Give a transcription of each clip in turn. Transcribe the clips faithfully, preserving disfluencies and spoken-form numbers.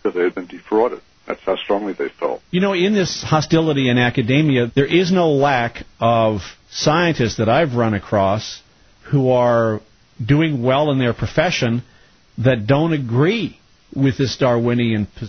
that they had been defrauded. That's how strongly they felt. You know, in this hostility in academia, there is no lack of scientists that I've run across who are doing well in their profession that don't agree with this Darwinian position.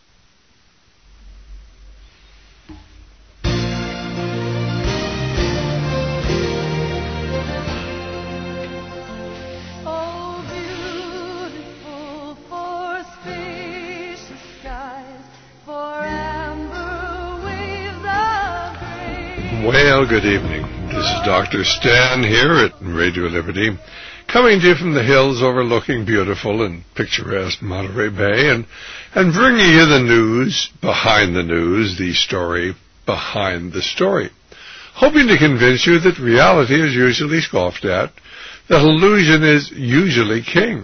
Well, good evening. This is Doctor Stan here at Radio Liberty, coming to you from the hills overlooking beautiful and picturesque Monterey Bay, and, and bringing you the news behind the news, the story behind the story, hoping to convince you that reality is usually scoffed at, that illusion is usually king.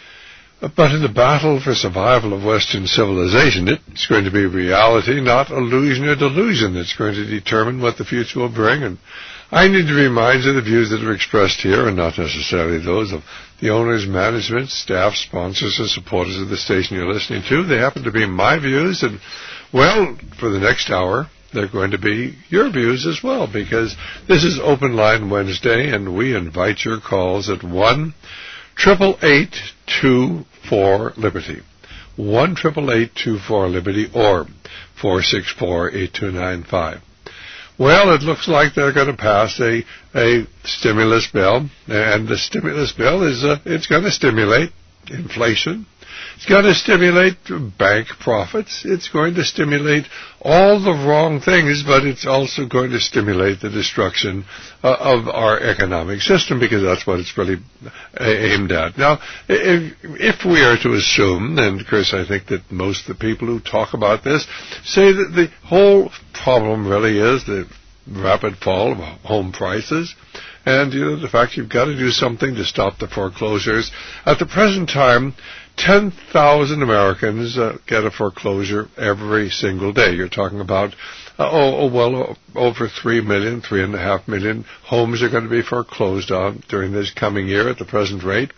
But in the battle for survival of Western civilization, it's going to be reality, not illusion or delusion, that's going to determine what the future will bring. And I need to remind you the views that are expressed here are not necessarily those of the owners, management, staff, sponsors, or supporters of the station you're listening to. They happen to be my views, and, well, for the next hour, they're going to be your views as well, because this is Open Line Wednesday, and we invite your calls at one triple eight two four Liberty, one triple eight two four Liberty, or four six four eight two nine five. Well, it looks like they're going to pass a a stimulus bill, and the stimulus bill is uh, it's going to stimulate inflation. It's going to stimulate bank profits. It's going to stimulate all the wrong things, but it's also going to stimulate the destruction uh, of our economic system, because that's what it's really aimed at. Now, if, if we are to assume, and of course I think that most of the people who talk about this say that the whole problem really is the rapid fall of home prices, and, you know, the fact you've got to do something to stop the foreclosures. At the present time, ten thousand Americans uh, get a foreclosure every single day. You're talking about, uh, oh, oh, well, over three million, three and a half million homes are going to be foreclosed on during this coming year at the present rate.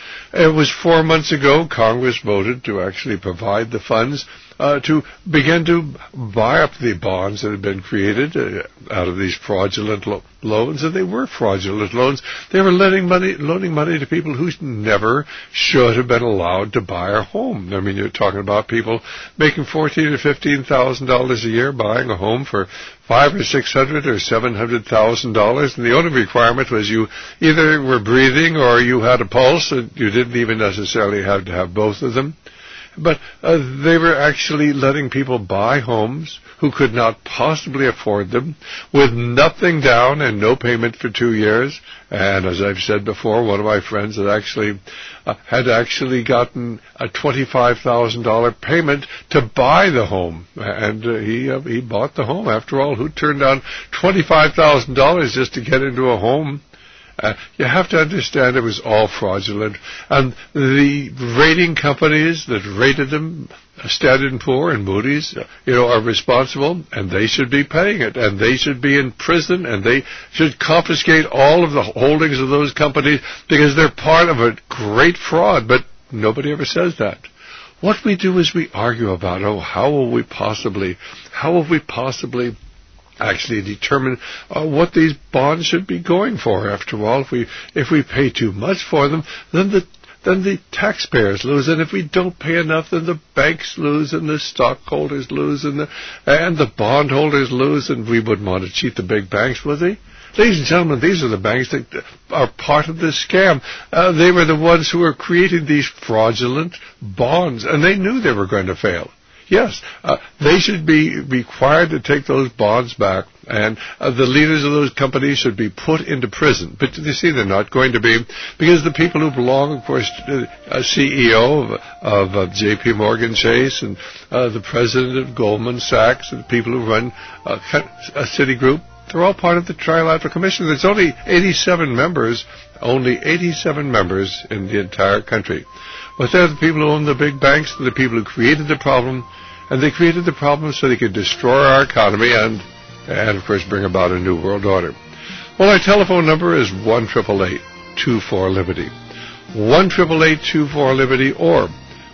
It was four months ago Congress voted to actually provide the funds uh, to begin to buy up the bonds that had been created uh, out of these fraudulent lo- loans, and they were fraudulent loans. They were lending money, loaning money to people who never should have been allowed to buy a home. I mean, you're talking about people making fourteen or fifteen thousand dollars a year, buying a home for five or six hundred or seven hundred thousand dollars, and the only requirement was you either were breathing or you had a pulse, and you didn't even necessarily have to have both of them. But uh, they were actually letting people buy homes who could not possibly afford them, with nothing down and no payment for two years. And as I've said before, one of my friends had actually uh, had actually gotten a twenty-five thousand dollars payment to buy the home, and uh, he uh, he bought the home. After all, who turned down twenty-five thousand dollars just to get into a home? Uh, you have to understand it was all fraudulent, and the rating companies that rated them, Standard and Poor and Moody's, you know, are responsible, and they should be paying it, and they should be in prison, and they should confiscate all of the holdings of those companies, because they're part of a great fraud, but nobody ever says that. What we do is we argue about, oh, how will we possibly, how will we possibly actually determine uh, what these bonds should be going for. After all, if we if we pay too much for them, then the then the taxpayers lose, and if we don't pay enough, then the banks lose, and the stockholders lose, and the and the bondholders lose, and we wouldn't want to cheat the big banks, would they? Ladies and gentlemen, these are the banks that are part of this scam. Uh, they were the ones who were creating these fraudulent bonds, and they knew they were going to fail. Yes, uh, they should be required to take those bonds back, and uh, the leaders of those companies should be put into prison. But you see, they're not going to be, because the people who belong, of course, to a C E O of, of, of J P Morgan Chase, and uh, the president of Goldman Sachs, and the people who run uh, a Citigroup, they're all part of the Trilateral Commission. There's only eighty-seven members, only eighty-seven members in the entire country. But they're the people who own the big banks, they're the people who created the problem, and they created the problem so they could destroy our economy and, and of course, bring about a new world order. Well, our telephone number is one eight eight eight two four Liberty, one eight eight eight two four Liberty, or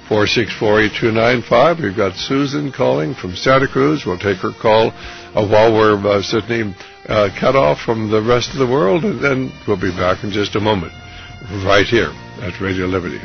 four six four, eight two nine five. We've got Susan calling from Santa Cruz. We'll take her call uh, while we're uh, sitting uh, cut off from the rest of the world, and then we'll be back in just a moment right here at Radio Liberty.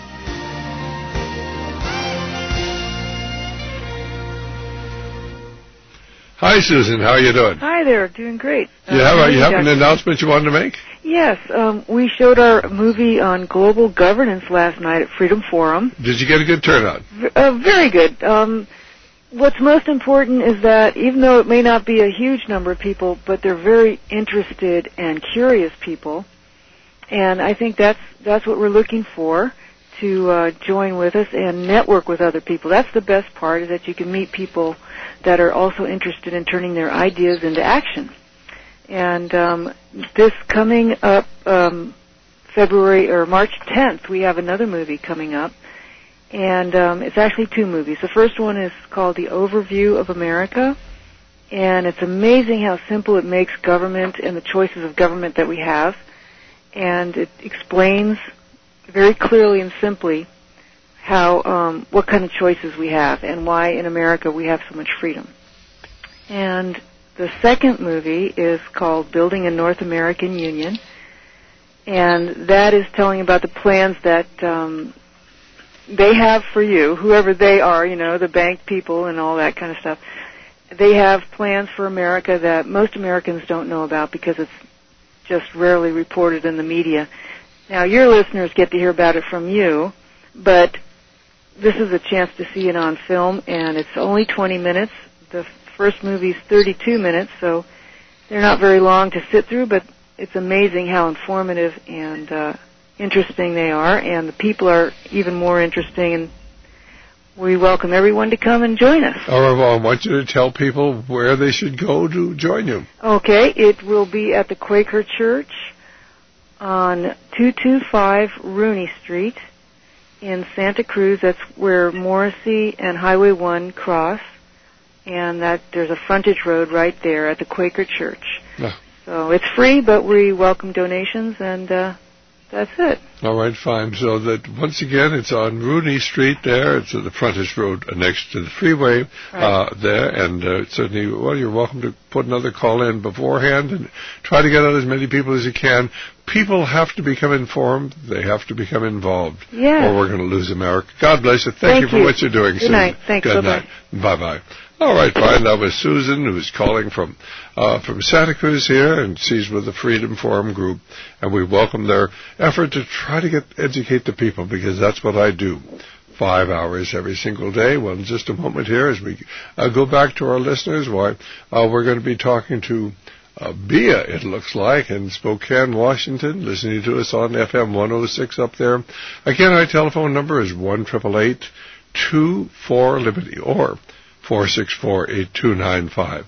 Hi, Susan. How are you doing? Hi there. Doing great. You have, uh, you have an announcement you wanted to make? Yes. Um, we showed our movie on global governance last night at Freedom Forum. Did you get a good turnout? V- uh, very good. Um, what's most important is that even though it may not be a huge number of people, but they're very interested and curious people. And I think that's that's what we're looking for, to uh, join with us and network with other people. That's the best part, is that you can meet people that are also interested in turning their ideas into action. And um, this coming up um, February or March tenth, we have another movie coming up. And um, it's actually two movies. The first one is called The Overview of America. And it's amazing how simple it makes government and the choices of government that we have. And it explains very clearly and simply how um, what kind of choices we have and why in America we have so much freedom. And the second movie is called Building a North American Union, and that is telling about the plans that um, they have for you, whoever they are, you know, the bank people and all that kind of stuff. They have plans for America that most Americans don't know about because it's just rarely reported in the media. Now, your listeners get to hear about it from you, but this is a chance to see it on film, and it's only twenty minutes. The first movie's thirty-two minutes, so they're not very long to sit through, but it's amazing how informative and uh, interesting they are, and the people are even more interesting, and we welcome everyone to come and join us. All right, well, I want you to tell people where they should go to join you. Okay, it will be at the Quaker Church on two twenty-five Rooney Street in Santa Cruz. That's where Morrissey and Highway one cross, and that there's a frontage road right there at the Quaker Church. Oh. So it's free, but we welcome donations, and uh, that's it. All right, fine. So that, once again, it's on Rooney Street there. It's at the frontage road next to the freeway right. uh, there. And uh, certainly, well, you're welcome to put another call in beforehand and try to get out as many people as you can. People have to become informed. They have to become involved. Yeah. Or we're going to lose America. God bless you. Thank, Thank you for you. what you're doing, Good Susan. night. Thanks. Good Bye-bye. night. Bye-bye. All right, fine. That was Susan, who's calling from uh, from Santa Cruz here, and she's with the Freedom Forum group, and we welcome their effort to try to get educate the people, because that's what I do. Five hours every single day. Well, in just a moment here, as we uh, go back to our listeners, why uh, we're going to be talking to uh, Bea, it looks like, in Spokane, Washington, listening to us on F M one oh six up there. Again, our telephone number is one eight eight eight, two four, Liberty, or four six four, eight two nine five.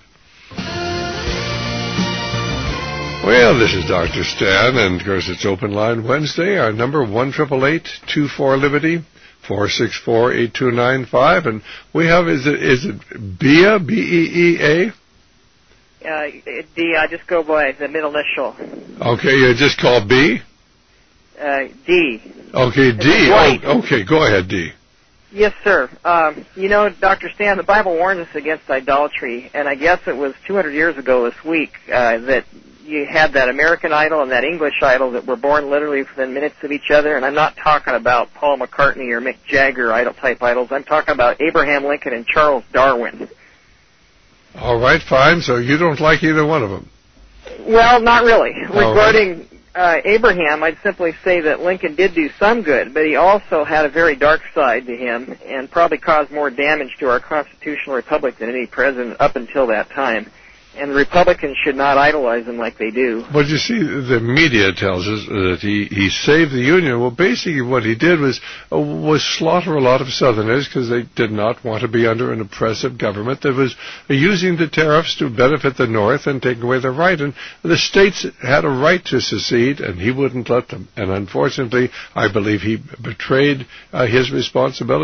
Well, this is Doctor Stan, and of course it's Open Line Wednesday. Our number one eight eight eight, two four, Liberty, four six four, eight two nine five, and we have, is it is it Bea, B E E A? Uh, D, I just go by the middle initial. Okay, you just call B? Uh, D. Okay, D. Oh, okay, go ahead, D. Yes, sir. Um, you know, Doctor Stan, the Bible warns us against idolatry, and I guess it was two hundred years ago this week uh, that you had that American Idol and that English Idol that were born literally within minutes of each other, and I'm not talking about Paul McCartney or Mick Jagger idol-type idols. I'm talking about Abraham Lincoln and Charles Darwin. All right, fine. So you don't like either one of them? Well, not really. All Regarding... Right. Uh, Abraham, I'd simply say that Lincoln did do some good, but he also had a very dark side to him and probably caused more damage to our constitutional republic than any president up until that time. And the Republicans should not idolize him like they do. But you see, the media tells us that he, he saved the Union. Well, basically what he did was uh, was slaughter a lot of Southerners because they did not want to be under an oppressive government that was using the tariffs to benefit the North and take away their right. And the states had a right to secede, and he wouldn't let them. And unfortunately, I believe he betrayed uh, his responsibility.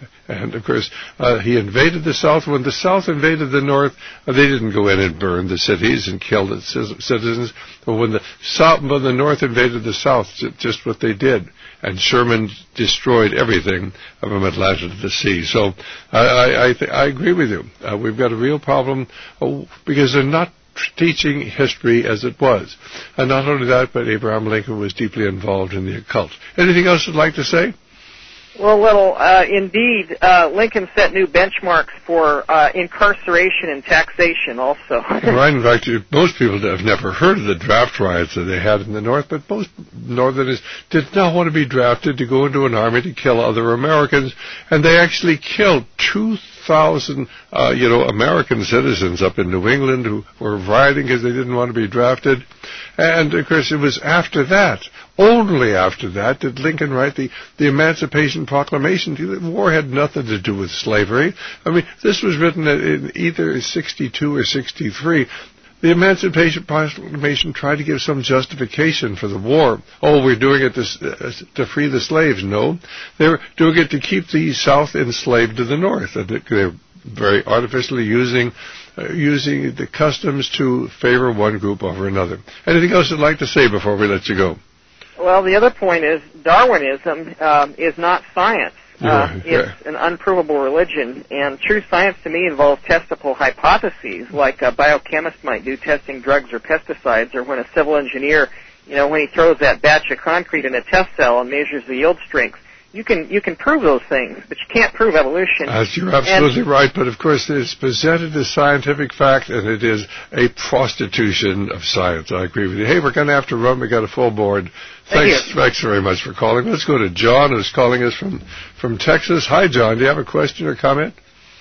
And, of course, uh, he invaded the South. When the South invaded the North, uh, they didn't go in and burn the cities and kill the c- citizens. But when the South, when the North invaded the South, just what they did. And Sherman destroyed everything from Atlanta to the sea. So I, I, I, th- I agree with you. Uh, we've got a real problem oh, because they're not teaching history as it was. And not only that, but Abraham Lincoln was deeply involved in the occult. Anything else you'd like to say? Well, little, uh, indeed, uh, Lincoln set new benchmarks for uh, incarceration and taxation also. Right. In fact, most people have never heard of the draft riots that they had in the North, but most Northerners did not want to be drafted to go into an army to kill other Americans, and they actually killed two thousand, uh, you know, American citizens up in New England who were rioting because they didn't want to be drafted. And, of course, it was after that, only after that, did Lincoln write the, the Emancipation Proclamation. The war had nothing to do with slavery. I mean, this was written in either sixty-two or sixty-three. The Emancipation Proclamation tried to give some justification for the war. Oh, we're doing it to, uh, to free the slaves. No, they were doing it to keep the South enslaved to the North. And they were very artificially using uh, using the customs to favor one group over another. Anything else you'd like to say before we let you go? Well, the other point is Darwinism um, is not science. Uh, it's an unprovable religion, and true science to me involves testable hypotheses, like a biochemist might do testing drugs or pesticides, or when a civil engineer, you know, when he throws that batch of concrete in a test cell and measures the yield strength. You can you can prove those things, but you can't prove evolution. Uh, you're absolutely and, right, but of course it's presented as scientific fact, and it is a prostitution of science. I agree with you. Hey, we're going to have to run. We've got a full board. Thanks, Thank thanks very much for calling. Let's go to John, who's calling us from, from Texas. Hi, John. Do you have a question or comment?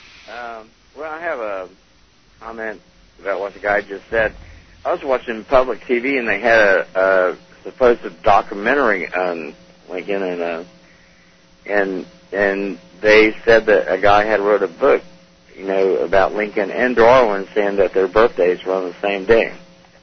Um, well, I have a comment about what the guy just said. I was watching public T V, and they had a, a supposed documentary on Lincoln, and uh, and and they said that a guy had wrote a book, you know, about Lincoln and Darwin, saying that their birthdays were on the same day.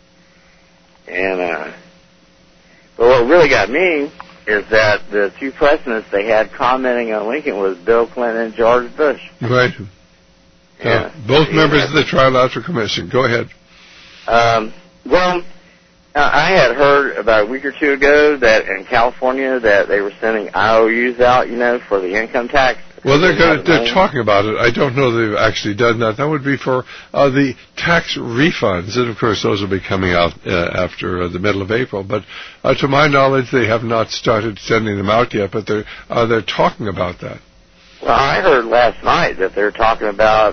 And uh, but what really got me is that the two presidents they had commenting on Lincoln was Bill Clinton and George Bush. Right. Yeah. Uh, both members of the Trilateral Commission. Go ahead. Um, well, I had heard about a week or two ago that in California that they were sending I O Us out, you know, for the income tax. Well, they're going to, they're talking about it. I don't know they've actually done that. That would be for uh, the tax refunds, and of course those will be coming out uh, after uh, the middle of April. But uh, to my knowledge, they have not started sending them out yet. But they're uh, they're talking about that. Well, I heard last night that they're talking about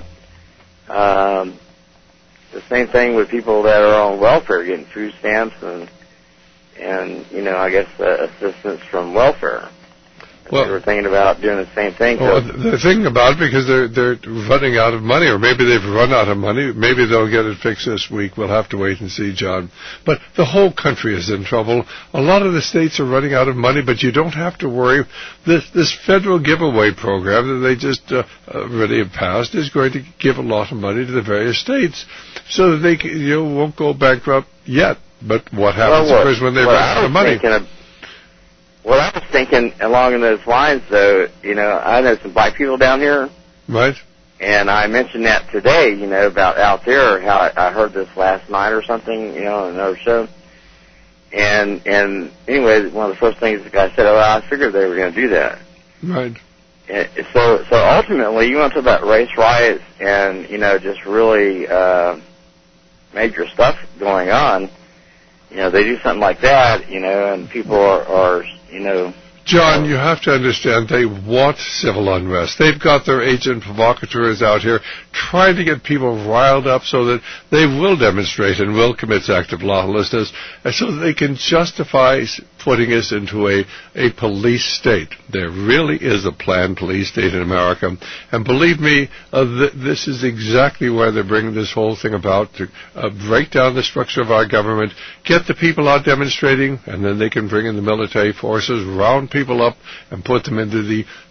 um, the same thing with people that are on welfare, getting food stamps and and you know, I guess uh, assistance from welfare. Well, they were thinking about doing the same thing. Well, they're thinking about it because they're they're running out of money, or maybe they've run out of money. Maybe they'll get it fixed this week. We'll have to wait and see, John. But the whole country is in trouble. A lot of the states are running out of money, but you don't have to worry. This this federal giveaway program that they just uh, already have passed is going to give a lot of money to the various states, so that they you know won't go bankrupt yet. But what happens, well, what, of course, when they run out of money? Of, Well, I was thinking along those lines, though, you know, I know some black people down here. Right. And I mentioned that today, you know, about out there, how I, I heard this last night or something, you know, on another show. And, and anyway, one of the first things the guy said, oh, I figured they were going to do that. Right. And so, so ultimately, you want to talk about race riots and, you know, just really uh, major stuff going on. You know, they do something like that, you know, and people are, are you know... John, you have to understand they want civil unrest. They've got their agent provocateurs out here trying to get people riled up so that they will demonstrate and will commit acts of lawlessness, and so that they can justify putting us into a, a police state. There really is a planned police state in America, and believe me, uh, th- this is exactly why they're bringing this whole thing about, to uh, break down the structure of our government, get the people out demonstrating, and then they can bring in the military forces, round people up, and put them into the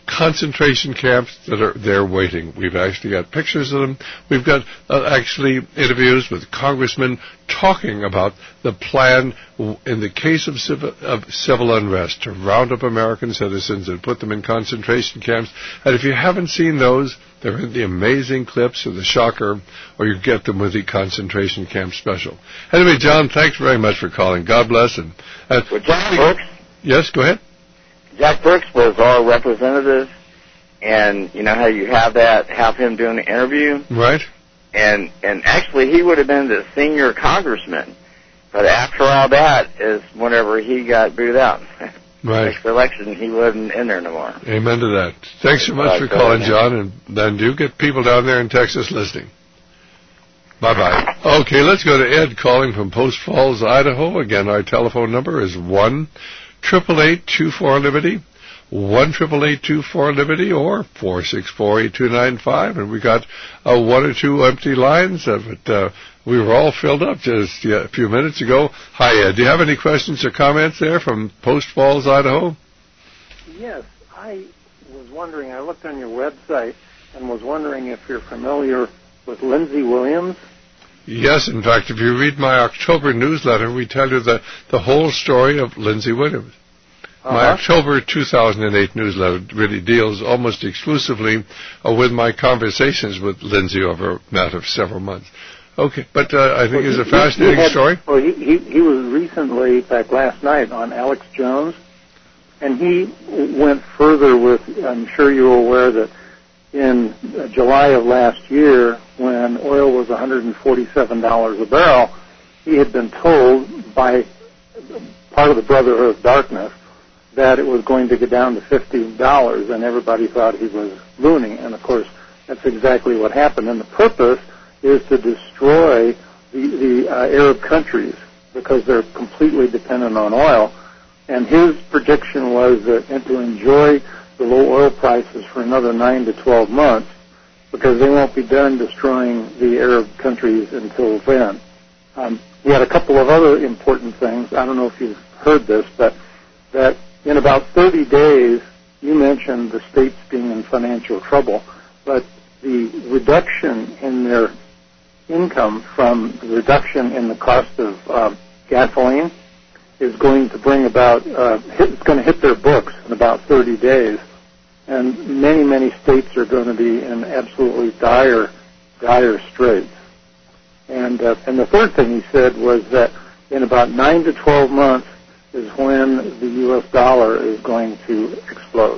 concentration camps that are there waiting. We've actually got pictures of them. We've got uh, actually interviews with congressmen talking about the plan in the case of civil, of civil unrest to round up American citizens and put them in concentration camps. And if you haven't seen those, they're in the amazing clips of the Shocker, or you get them with the concentration camp special. Anyway, John, thanks very much for calling. God bless. And uh, well, Jack Brooks? Yes, go ahead. Jack Brooks was our representative, and you know how you have that, have him doing the interview? Right. And and actually he would have been the senior congressman, but after all that is whenever he got booed out. Right. Next election, he wasn't in there no more. Amen to that. Thanks so much for calling, John, and then do get people down there in Texas listening. Bye-bye. Okay, let's go to Ed calling from Post Falls, Idaho. Again, our telephone number is one eight eight eight, two four, Liberty, one eight eight eight, two four, Liberty, or four six four, eight two nine five. And we got uh, one or two empty lines, uh, but uh, we were all filled up just yeah, a few minutes ago. Hi, Ed. Do you have any questions or comments there from Post Falls, Idaho? Yes, I was wondering, I looked on your website and was wondering if you're familiar with Lindsey Williams. Yes, in fact, if you read my October newsletter, we tell you the, the whole story of Lindsey Williams. Uh-huh. My October two thousand eight newsletter really deals almost exclusively uh, with my conversations with Lindsey over a matter of several months. Okay, but uh, I think well, it's a fascinating he had, story. Well, he, he, he was recently, in fact, last night on Alex Jones, and he went further with, I'm sure you're aware that in July of last year, when oil was one hundred forty-seven dollars a barrel, he had been told by part of the Brotherhood of Darkness that it was going to get down to fifty dollars, and everybody thought he was loony. And, of course, that's exactly what happened. And the purpose is to destroy the, the uh, Arab countries because they're completely dependent on oil. And his prediction was that and to enjoy the low oil prices for another nine to twelve months, because they won't be done destroying the Arab countries until then. Um, we had a couple of other important things. I don't know if you've heard this, but that in about thirty days, you mentioned the states being in financial trouble, but the reduction in their income from the reduction in the cost of uh, gasoline is going to bring about, uh, hit, it's going to hit their books in about thirty days. And many, many states are going to be in absolutely dire, dire straits. And, uh, and the third thing he said was that in about nine to twelve months is when the U S dollar is going to explode.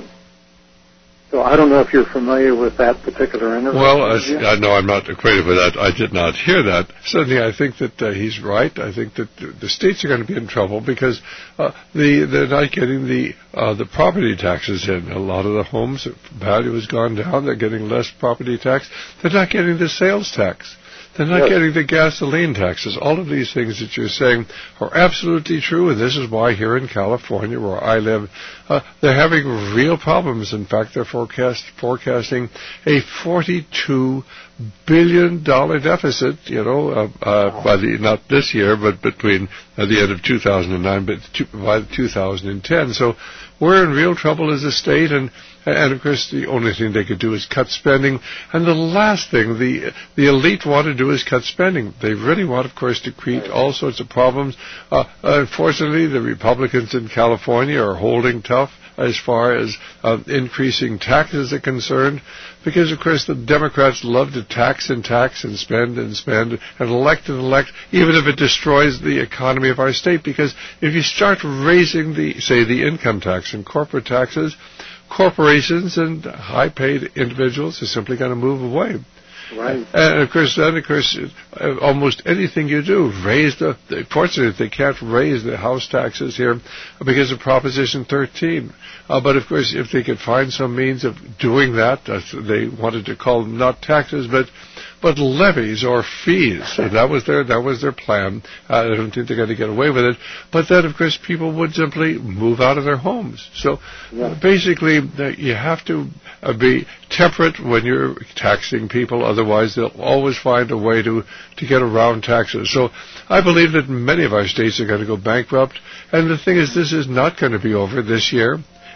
So I don't know if you're familiar with that particular interview. Well, I, I know I'm not acquainted with that. I did not hear that. Certainly, I think that uh, he's right. I think that the states are going to be in trouble because uh, the they're not getting the uh, the property taxes in. A lot of the homes value has gone down. They're getting less property tax. They're not getting the sales tax. They're not yes. getting the gasoline taxes. All of these things that you're saying are absolutely true, and this is why here in California, where I live, uh, they're having real problems. In fact, they're forecast, forecasting a forty-two billion dollars deficit, you know, uh, uh, by the, not this year, but between uh, the end of two thousand nine, but two, by two thousand ten. So we're in real trouble as a state, and And, of course, the only thing they could do is cut spending. And the last thing the the elite want to do is cut spending. They really want, of course, to create all sorts of problems. Uh, unfortunately, the Republicans in California are holding tough as far as uh, increasing taxes are concerned, because, of course, the Democrats love to tax and tax and spend and spend and elect and elect, even if it destroys the economy of our state. Because if you start raising the, say, the income tax and corporate taxes, corporations and high-paid individuals are simply going to move away. Right. And, of course, then, of course, almost anything you do, raise the, fortunately, they can't raise the house taxes here because of Proposition thirteen. Uh, but, of course, if they could find some means of doing that, uh, they wanted to call them not taxes, but but levies or fees. And that was their that was their plan. Uh, I don't think they're going to get away with it. But then, of course, people would simply move out of their homes. So yeah. basically, uh, you have to uh, be temperate when you're taxing people. Otherwise, they'll always find a way to, to get around taxes. So I believe that many of our states are going to go bankrupt. And the thing is, this is not going to be over this year.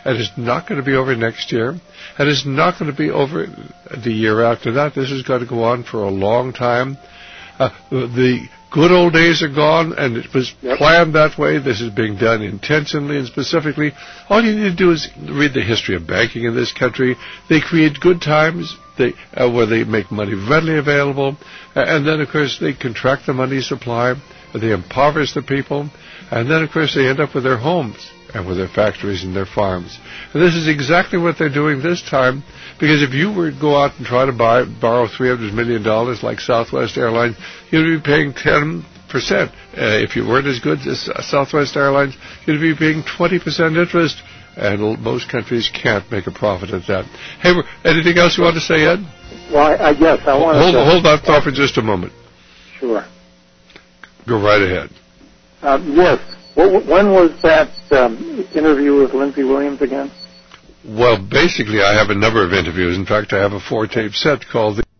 and it's not going to be over next year, and it's not going to be over the year after that. This is going to go on for a long time. Uh, the good old days are gone, and it was yep. planned that way. This is being done intentionally and specifically. All you need to do is read the history of banking in this country. They create good times they, uh, where they make money readily available, uh, and then, of course, they contract the money supply, they impoverish the people, and then, of course, they end up with their homes and with their factories and their farms. And this is exactly what they're doing this time, because if you were to go out and try to buy, borrow three hundred million dollars like Southwest Airlines, you'd be paying ten percent. Uh, if you weren't as good as Southwest Airlines, you'd be paying twenty percent interest, and most countries can't make a profit at that. Hey, anything else you want to say, Ed? Well, I, I guess I want hold, to... Hold that thought for just a moment. Sure. Go right ahead. Um, yes. When was that um, interview with Lindsey Williams again? Well, basically, I have a number of interviews. In fact, I have a four-tape set called the...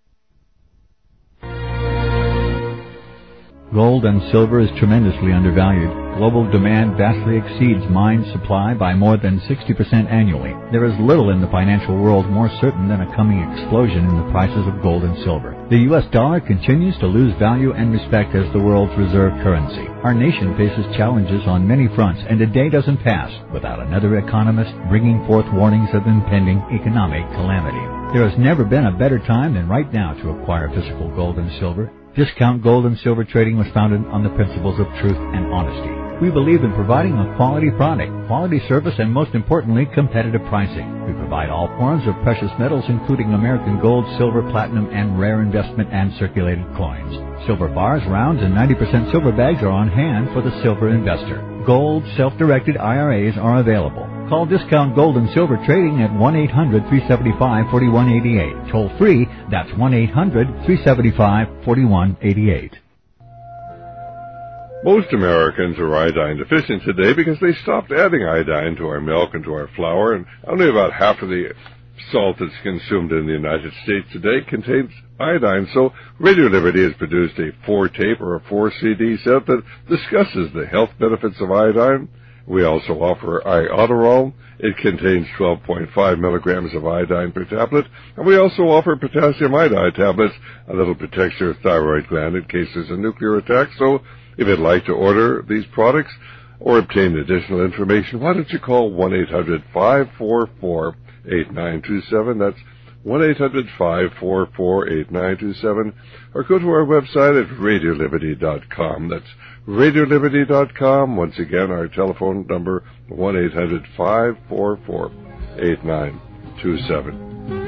Gold and silver is tremendously undervalued. Global demand vastly exceeds mine supply by more than sixty percent annually. There is little in the financial world more certain than a coming explosion in the prices of gold and silver. The U S dollar continues to lose value and respect as the world's reserve currency. Our nation faces challenges on many fronts, and a day doesn't pass without another economist bringing forth warnings of impending economic calamity. There has never been a better time than right now to acquire physical gold and silver. Discount Gold and Silver Trading was founded on the principles of truth and honesty. We believe in providing a quality product, quality service, and most importantly, competitive pricing. We provide all forms of precious metals, including American gold, silver, platinum, and rare investment and circulated coins. Silver bars, rounds, and ninety percent silver bags are on hand for the silver investor. Gold, self-directed I R As are available. Call Discount Gold and Silver Trading at one eight hundred, three seven five, four one eight eight. Toll free, that's one eight hundred, three seven five, four one eight eight. Most Americans are iodine deficient today because they stopped adding iodine to our milk and to our flour, and only about half of the salt that's consumed in the United States today contains iodine. So Radio Liberty has produced a four-tape or a four-C D set that discusses the health benefits of iodine. We also offer Iodoral. It contains twelve point five milligrams of iodine per tablet. And we also offer potassium iodide tablets, a little protects your thyroid gland in case there's a nuclear attack. So if you'd like to order these products or obtain additional information, why don't you call one eight hundred, five four four, eight nine two seven. That's one eight hundred, five four four, eight nine two seven. Or go to our website at radio liberty dot com. That's radio liberty dot com. Once again, our telephone number, one eight hundred, five four four, eight nine two seven.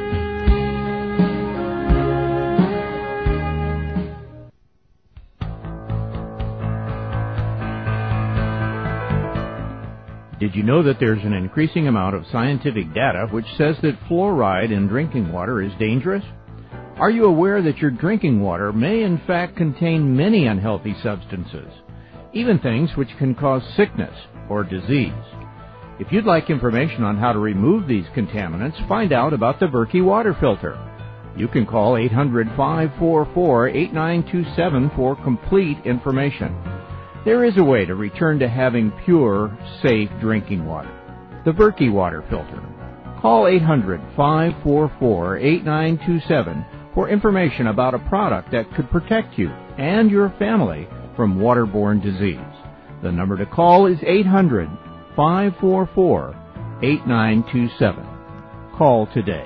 Did you know that there's an increasing amount of scientific data which says that fluoride in drinking water is dangerous? Are you aware that your drinking water may in fact contain many unhealthy substances, even things which can cause sickness or disease? If you'd like information on how to remove these contaminants, find out about the Berkey water filter. You can call eight hundred, five four four, eight nine two seven for complete information. There is a way to return to having pure, safe drinking water. The Berkey water filter. Call eight hundred, five four four, eight nine two seven for information about a product that could protect you and your family from waterborne disease. The number to call is eight hundred, five four four, eight nine two seven. Call today.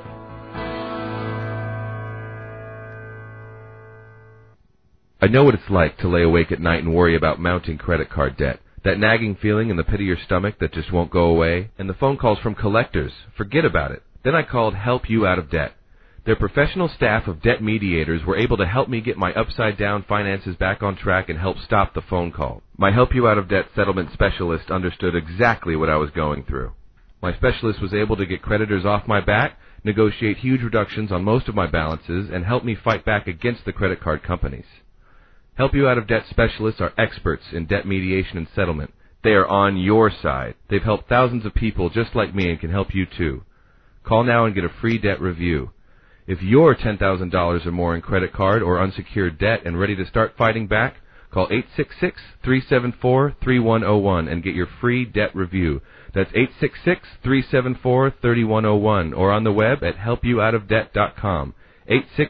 I know what it's like to lay awake at night and worry about mounting credit card debt. That nagging feeling in the pit of your stomach that just won't go away. And the phone calls from collectors. Forget about it. Then I called Help You Out of Debt. Their professional staff of debt mediators were able to help me get my upside-down finances back on track and help stop the phone call. My Help You Out of Debt settlement specialist understood exactly what I was going through. My specialist was able to get creditors off my back, negotiate huge reductions on most of my balances, and help me fight back against the credit card companies. Help You Out of Debt specialists are experts in debt mediation and settlement. They are on your side. They've helped thousands of people just like me and can help you too. Call now and get a free debt review. If you're ten thousand dollars or more in credit card or unsecured debt and ready to start fighting back, Call eight six six, three seven four, three one zero one and get your free debt review. That's eight six six, three seven four, three one zero one or on the web at help you out of debt dot com. eight six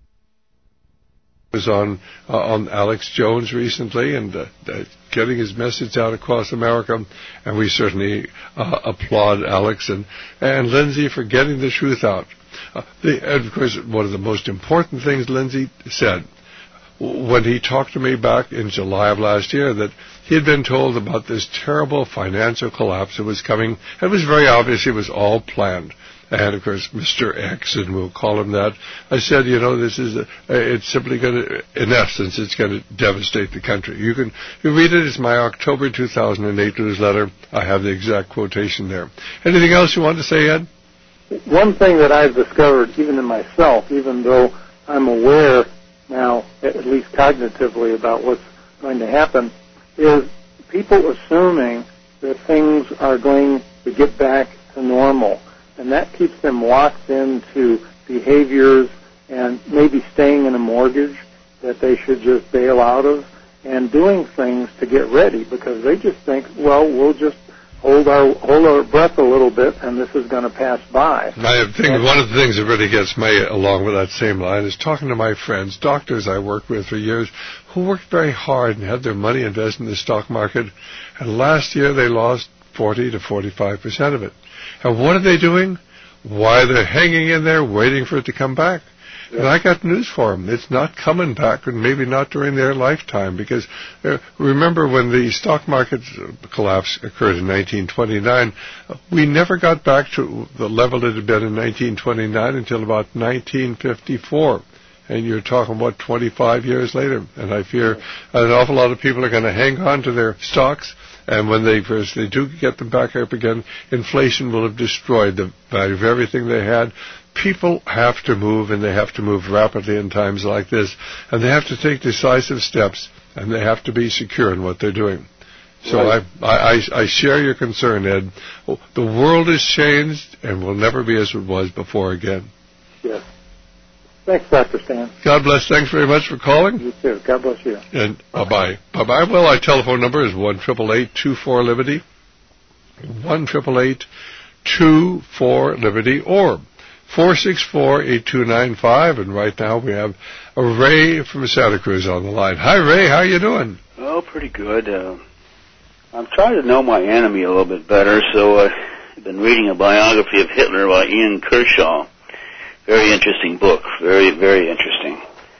was on uh, on Alex Jones recently and uh, uh, getting his message out across America, and we certainly uh, applaud Alex and, and Lindsay for getting the truth out. Uh, the, and of course, one of the most important things Lindsay said when he talked to me back in July of last year, that he had been told about this terrible financial collapse that was coming. It was very obvious it was all planned. And, of course, Mister X, and we'll call him that, I said, you know, this is, a, it's simply going to, in essence, it's going to devastate the country. You can you read it. It's my October two thousand eight newsletter. I have the exact quotation there. Anything else you want to say, Ed? One thing that I've discovered, even in myself, even though I'm aware now, at least cognitively, about what's going to happen, is people assuming that things are going to get back to normal. And that keeps them locked into behaviors and maybe staying in a mortgage that they should just bail out of and doing things to get ready, because they just think, well, we'll just hold our hold our breath a little bit and this is going to pass by. I think one of the things that really gets me along with that same line is talking to my friends, doctors I worked with for years, who worked very hard and had their money invested in the stock market, and last year they lost forty to forty-five percent of it. And what are they doing? Why, they're hanging in there waiting for it to come back. Yeah. And I got news for them. It's not coming back, and maybe not during their lifetime, because uh, remember when the stock market collapse occurred in nineteen twenty-nine, we never got back to the level it had been in nineteen twenty-nine until about nineteen fifty-four. And you're talking, what, twenty-five years later. And I fear an awful lot of people are going to hang on to their stocks. And when they first they do get them back up again, inflation will have destroyed the value of everything they had. People have to move, and they have to move rapidly in times like this. And they have to take decisive steps, and they have to be secure in what they're doing. So right. I, I, I share your concern, Ed. The world has changed and will never be as it was before again. Yes. Thanks, Doctor Stan. God bless. Thanks very much for calling. You too. God bless you. And bye-bye. Bye-bye. Well, our telephone number is one eight eight eight, two four, Liberty, one eight eight eight, two four, Liberty, or four six four, eight two nine five. And right now we have a Ray from Santa Cruz on the line. Hi, Ray. How you doing? Oh, pretty good. Uh, I'm trying to know my enemy a little bit better, so uh, I've been reading a biography of Hitler by Ian Kershaw. Very interesting book, very, very interesting.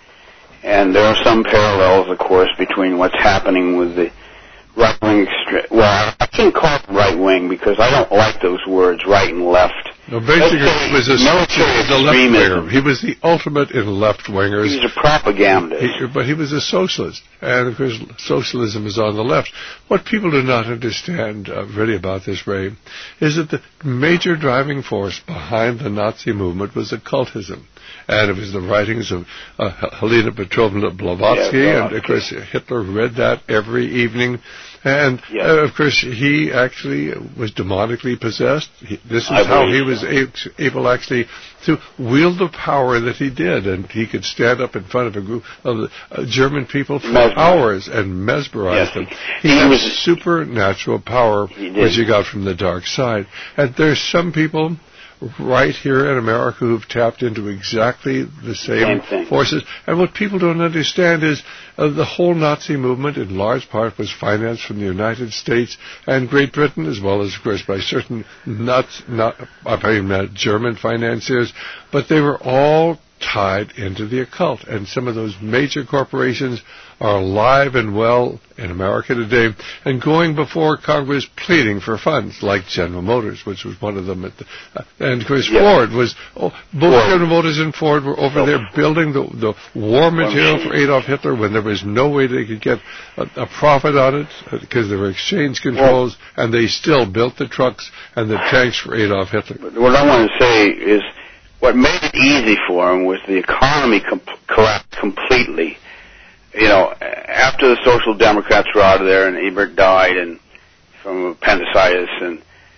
And there are some parallels, of course, between what's happening with the right-wing extre- well, I shouldn't call it right-wing because I don't like those words, right and left. No, basically, he was a, he was a left-winger. He was the ultimate in left-wingers. He was a propagandist. He, but he was a socialist. And, of course, socialism is on the left. What people do not understand, uh, really, about this, Ray, is that the major driving force behind the Nazi movement was occultism. And it was the writings of uh, Helena Petrovna Blavatsky, yeah, and, of course, Hitler read that every evening. And, yeah. uh, of course, he actually was demonically possessed. He, this is I how he was so. a- able actually to wield the power that he did. And he could stand up in front of a group of uh, German people for mesmerized. hours and mesmerize yes. them. He, he had was supernatural power, he which he got from the dark side. And there's some people right here in America who've tapped into exactly the same, same forces. And what people don't understand is uh, the whole Nazi movement in large part was financed from the United States and Great Britain, as well as, of course, by certain not, not, I mean, uh, German financiers, but they were all tied into the occult. And some of those major corporations are alive and well in America today and going before Congress pleading for funds, like General Motors, which was one of them. At the, uh, and, of course, yeah. Ford was, oh, both Ford. General Motors and Ford were over oh. there building the, the war material for Adolf Hitler when there was no way they could get a, a profit on it uh, because there were exchange controls, well, and they still built the trucks and the tanks for Adolf Hitler. What I want to say is what made it easy for him was the economy com- collapsed completely. You know, after the Social Democrats were out of there and Ebert died and from appendicitis and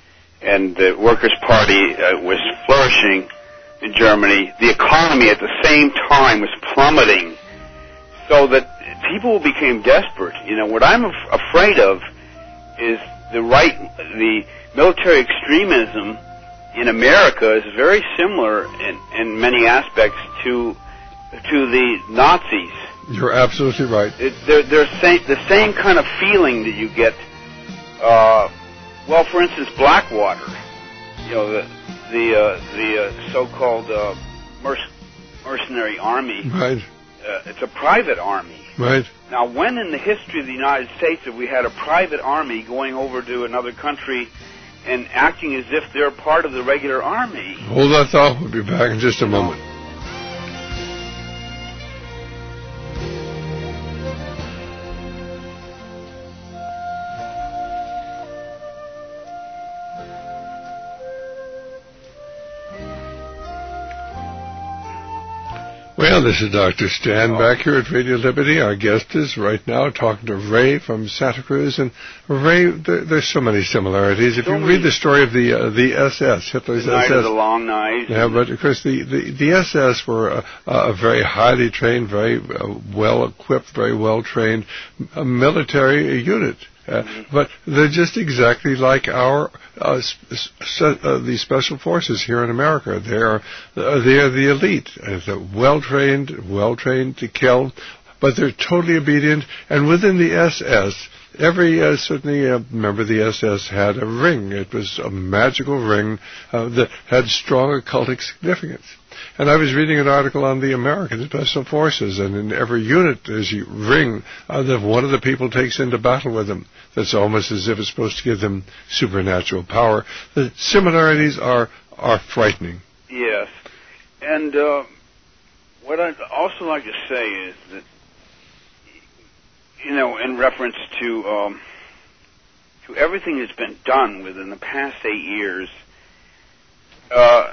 and the Workers' Party uh, was flourishing in Germany, the economy at the same time was plummeting so that people became desperate. You know, what I'm af- afraid of is the right, the military extremism in America is very similar in, in many aspects to to the Nazis. You're absolutely right. It, they're they're sa- the same kind of feeling that you get. Uh, well, for instance, Blackwater. You know, the the uh, the uh, so-called uh, merc- mercenary army. Right. Uh, it's a private army. Right. Now, when in the history of the United States have we had a private army going over to another country and acting as if they're part of the regular army? Hold that thought. We'll be back in just a moment. Well, this is Doctor Stan oh. back here at Radio Liberty. Our guest is right now talking to Ray from Santa Cruz. And Ray, there, there's so many similarities. If so you read the story of the uh, the S S, Hitler's the night S S. Of the long night. Yeah, but of course the, the, the S S were a, a very highly trained, very uh, well-equipped, very well-trained uh, military unit. Uh, mm-hmm. But they're just exactly like our uh, sp- uh, the special forces here in America. They are uh, they are the elite. Uh, they're well trained, well trained to kill, but they're totally obedient. And within the S S, every uh, certainly uh, member of the S S had a ring. It was a magical ring uh, that had strong occultic significance. And I was reading an article on the American Special Forces, and in every unit there's a ring uh, that one of the people takes into battle with them. That's almost as if it's supposed to give them supernatural power. The similarities are are frightening. Yes. And uh, what I'd also like to say is that, you know, in reference to um, to everything that's been done within the past eight years, uh,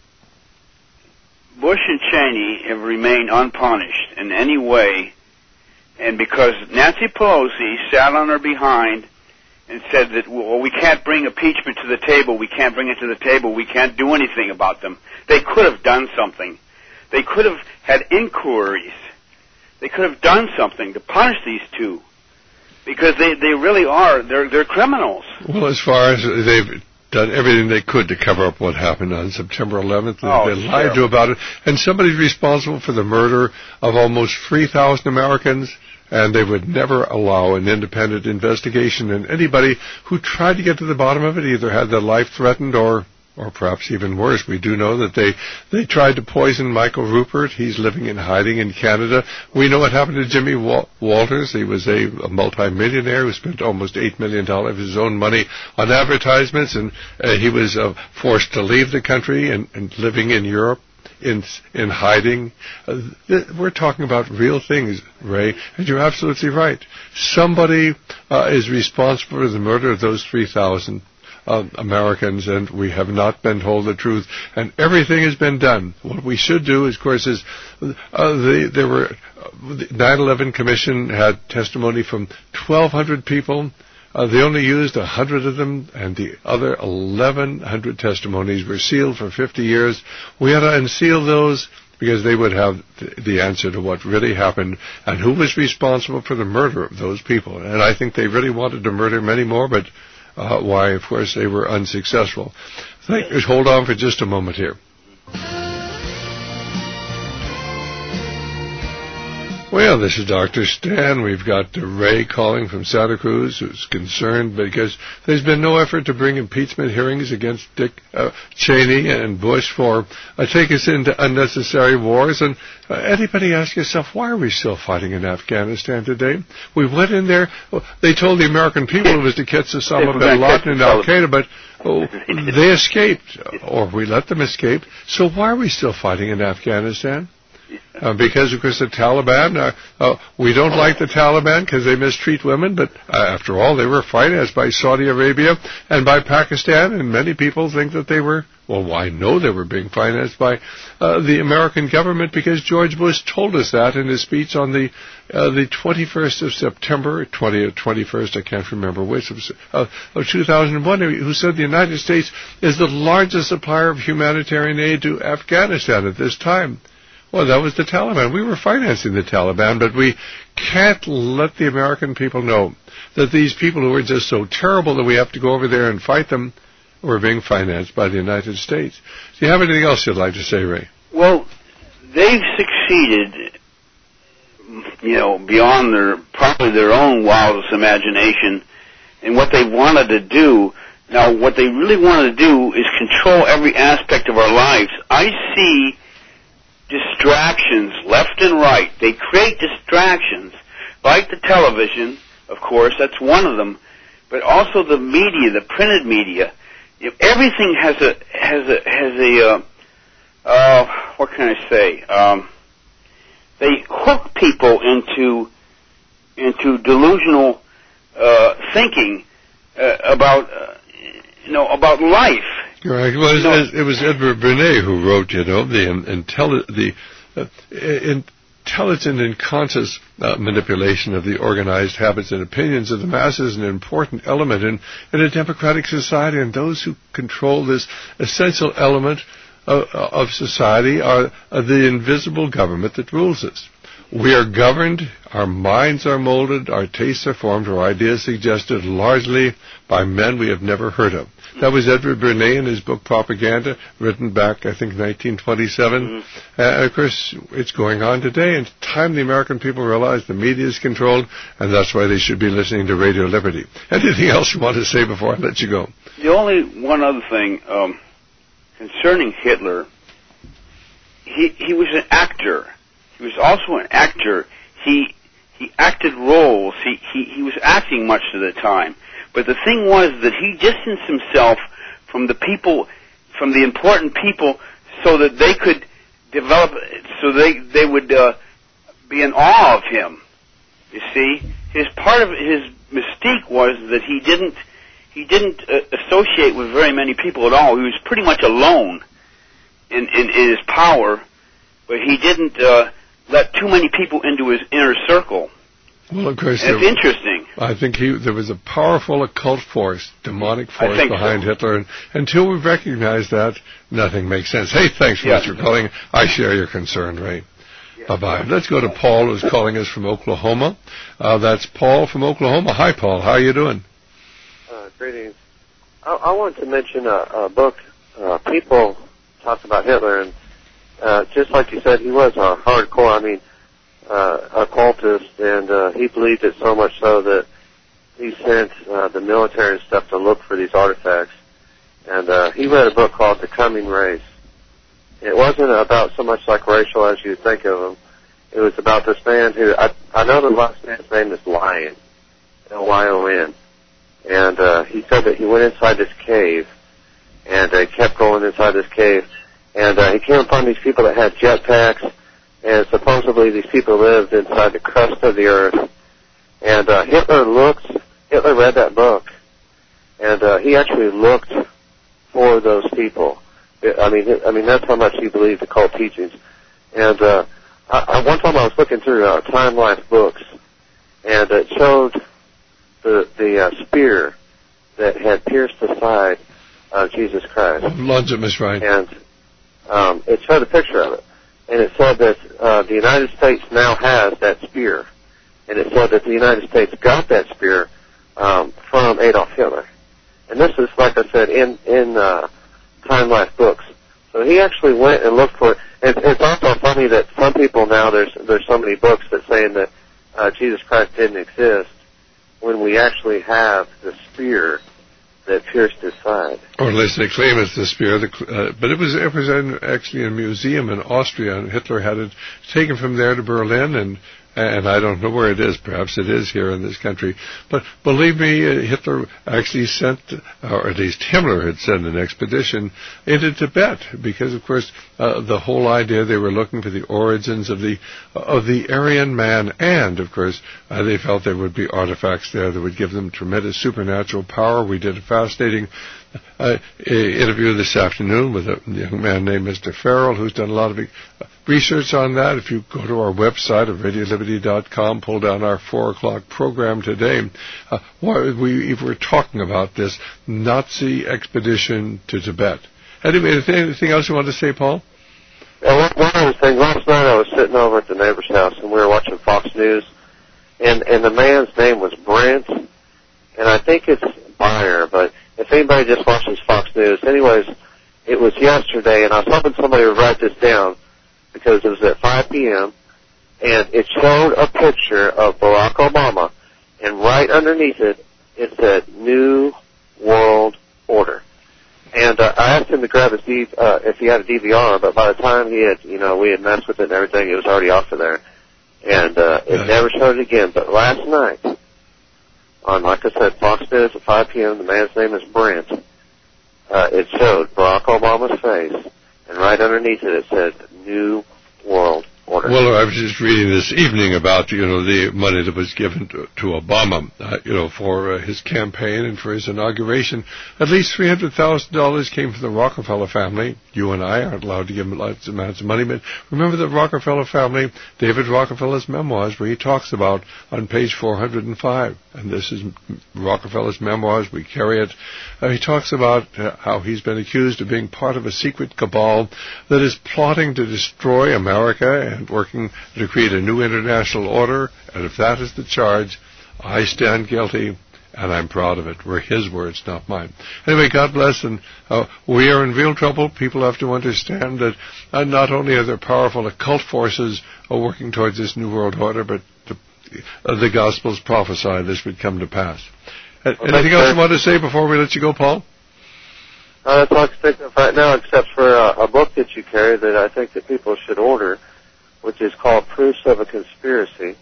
Bush and Cheney have remained unpunished in any way, and because Nancy Pelosi sat on her behind and said that, well, we can't bring impeachment to the table, we can't bring it to the table, we can't do anything about them. They could have done something. They could have had inquiries. They could have done something to punish these two, because they, they really are, they're, they're criminals. Well, as far as they've done everything they could to cover up what happened on September eleventh. Oh, they lied to about it. And somebody's responsible for the murder of almost three thousand Americans, and they would never allow an independent investigation. And anybody who tried to get to the bottom of it either had their life threatened or or perhaps even worse. We do know that they, they tried to poison Michael Rupert. He's living in hiding in Canada. We know what happened to Jimmy Wal- Walters. He was a, a multimillionaire who spent almost eight million dollars of his own money on advertisements, and uh, he was uh, forced to leave the country and, and living in Europe in in hiding. Uh, th- we're talking about real things, Ray, and you're absolutely right. Somebody uh, is responsible for the murder of those three thousand Uh, Americans, and we have not been told the truth, and everything has been done. What we should do, of course, is uh, the, there were uh, the nine eleven Commission had testimony from twelve hundred people. Uh, they only used one hundred of them, and the other eleven hundred testimonies were sealed for fifty years. We ought to unseal those, because they would have the answer to what really happened and who was responsible for the murder of those people. And I think they really wanted to murder many more, but Uh, why, of course, they were unsuccessful. Thank, hold on for just a moment here. Well, this is Doctor Stan. We've got uh, Ray calling from Santa Cruz, who's concerned because there's been no effort to bring impeachment hearings against Dick uh, Cheney and Bush for uh, take us into unnecessary wars. And uh, anybody ask yourself, why are we still fighting in Afghanistan today? We went in there. Well, they told the American people it was to catch Osama bin Laden and Al Qaeda, but oh, they escaped, or we let them escape. So why are we still fighting in Afghanistan? Uh, because, of course, the Taliban, uh, uh, we don't like the Taliban because they mistreat women, but uh, after all, they were financed by Saudi Arabia and by Pakistan, and many people think that they were, well, I know they were being financed by uh, the American government, because George Bush told us that in his speech on the uh, the twenty-first of September, twentieth, twenty-first, I can't remember which, uh, of two thousand one, who said the United States is the largest supplier of humanitarian aid to Afghanistan at this time. Well, that was the Taliban. We were financing the Taliban, but we can't let the American people know that these people who are just so terrible that we have to go over there and fight them were being financed by the United States. Do you have anything else you'd like to say, Ray? Well, they've succeeded, you know, beyond their probably their own wildest imagination in what they wanted to do. Now, what they really wanted to do is control every aspect of our lives. I see distractions left and right. They create distractions, like the television, of course, that's one of them, but also the media, the printed media. You know, everything has a has a has a uh, uh, what can I say? Um, they hook people into into delusional uh, thinking uh, about uh, you know about life. Right. Well, it was, it was Edward Bernays who wrote, you know, the intelli- the uh, intelligent and conscious uh, manipulation of the organized habits and opinions of the masses, an important element in, in a democratic society, and those who control this essential element of, of society are, are the invisible government that rules us. We are governed, our minds are molded, our tastes are formed, our ideas suggested largely by men we have never heard of. That was Edward Bernays in his book Propaganda, written back, I think, nineteen twenty-seven. Mm-hmm. Uh, of course, it's going on today, and it's time the American people realize the media is controlled, and that's why they should be listening to Radio Liberty. Anything else you want to say before I let you go? The only one other thing um, concerning Hitler, he he was an actor. He was also an actor. He he acted roles. He, he, he was acting much of the time. But the thing was that he distanced himself from the people, from the important people, so that they could develop, so they they would uh, be in awe of him. You see, his part of his mystique was that he didn't he didn't uh, associate with very many people at all. He was pretty much alone in in, in his power, but he didn't uh, let too many people into his inner circle. Well, of course, and it's there, interesting. I think he, there was a powerful occult force, demonic force behind so. Hitler, and until we recognize that, nothing makes sense. Hey, thanks yeah. much for calling. I share your concern, Ray. Yeah. Bye-bye. Let's go to Paul, who's calling us from Oklahoma. Uh, that's Paul from Oklahoma. Hi, Paul. How are you doing? Uh, greetings. I, I want to mention a, a book. Uh, people talk about Hitler, and uh, just like you said, he was a hardcore, I mean, Uh, occultist, and uh, he believed it so much so that he sent uh, the military and stuff to look for these artifacts. And uh, he read a book called The Coming Race. It wasn't about so much like racial as you think of him. It was about this man who, I, I know the last man's name is Lion, L Y O N. And uh, he said that he went inside this cave, and uh, kept going inside this cave. And uh, he came upon these people that had jetpacks, and supposedly these people lived inside the crust of the earth. And uh, Hitler looked, Hitler read that book, and uh, he actually looked for those people. I mean, I mean that's how much he believed occult teachings. And uh, I, I, one time I was looking through uh, Time Life books, and it showed the the uh, spear that had pierced the side of Jesus Christ. Longimus, right? And um, it showed a picture of it. And it said that uh, the United States now has that spear. And it said that the United States got that spear um, from Adolf Hitler. And this is, like I said, in, in uh, Time Life books. So he actually went and looked for it. And it's also funny that some people now, there's there's so many books that saying that uh, Jesus Christ didn't exist when we actually have the spear that pierced his side. Or at least they claim it's the spear. The, uh, but it was, it was in, actually in a museum in Austria, and Hitler had it taken from there to Berlin, and and I don't know where it is. Perhaps it is here in this country. But believe me, uh, Hitler actually sent, or at least Himmler had sent an expedition into Tibet, because, of course, uh, the whole idea, they were looking for the origins of the of the Aryan man, and, of course, uh, they felt there would be artifacts there that would give them tremendous supernatural power. We did a fascinating uh, interview this afternoon with a young man named Mister Farrell, who's done a lot of research on that. If you go to our website at radio liberty dot com, pull down our four o'clock program today, uh, we were talking about this Nazi expedition to Tibet. Anyway, anything else you want to say, Paul? Uh, one other thing. Last night I was sitting over at the neighbor's house, and we were watching Fox News, and and the man's name was Brent, and I think it's Beyer, but if anybody just watches Fox News, anyways, it was yesterday, and I was hoping somebody would write this down because it was at five p.m., and it showed a picture of Barack Obama, and right underneath it, it said New World Order. And uh, I asked him to grab his D, uh, if he had a D V R, but by the time he had, you know, we had messed with it and everything, it was already off of there. And uh, it never showed it again. But last night, on, like I said, Fox News at five p.m., the man's name is Brent, uh, it showed Barack Obama's face, and right underneath it, it said New World Order. Well, I was just reading this evening about, you know, the money that was given to, to Obama, uh, you know, for uh, his campaign and for his inauguration. At least three hundred thousand dollars came from the Rockefeller family. You and I aren't allowed to give them lots of amounts of money, but remember the Rockefeller family, David Rockefeller's memoirs, where he talks about on page four hundred five, and this is Rockefeller's memoirs, we carry it. Uh, he talks about uh, how he's been accused of being part of a secret cabal that is plotting to destroy America and working to create a new international order, and if that is the charge, I stand guilty, and I'm proud of it. Were his words, not mine. Anyway, God bless, and uh, we are in real trouble. People have to understand that uh, not only are there powerful occult forces uh, working towards this new world order, but the, uh, the Gospels prophesy this would come to pass. Uh, well, anything else you want to say before we let you go, Paul? Uh, that's all I can think of right now, except for uh, a book that you carry that I think that people should order, which is called Proofs of a Conspiracy.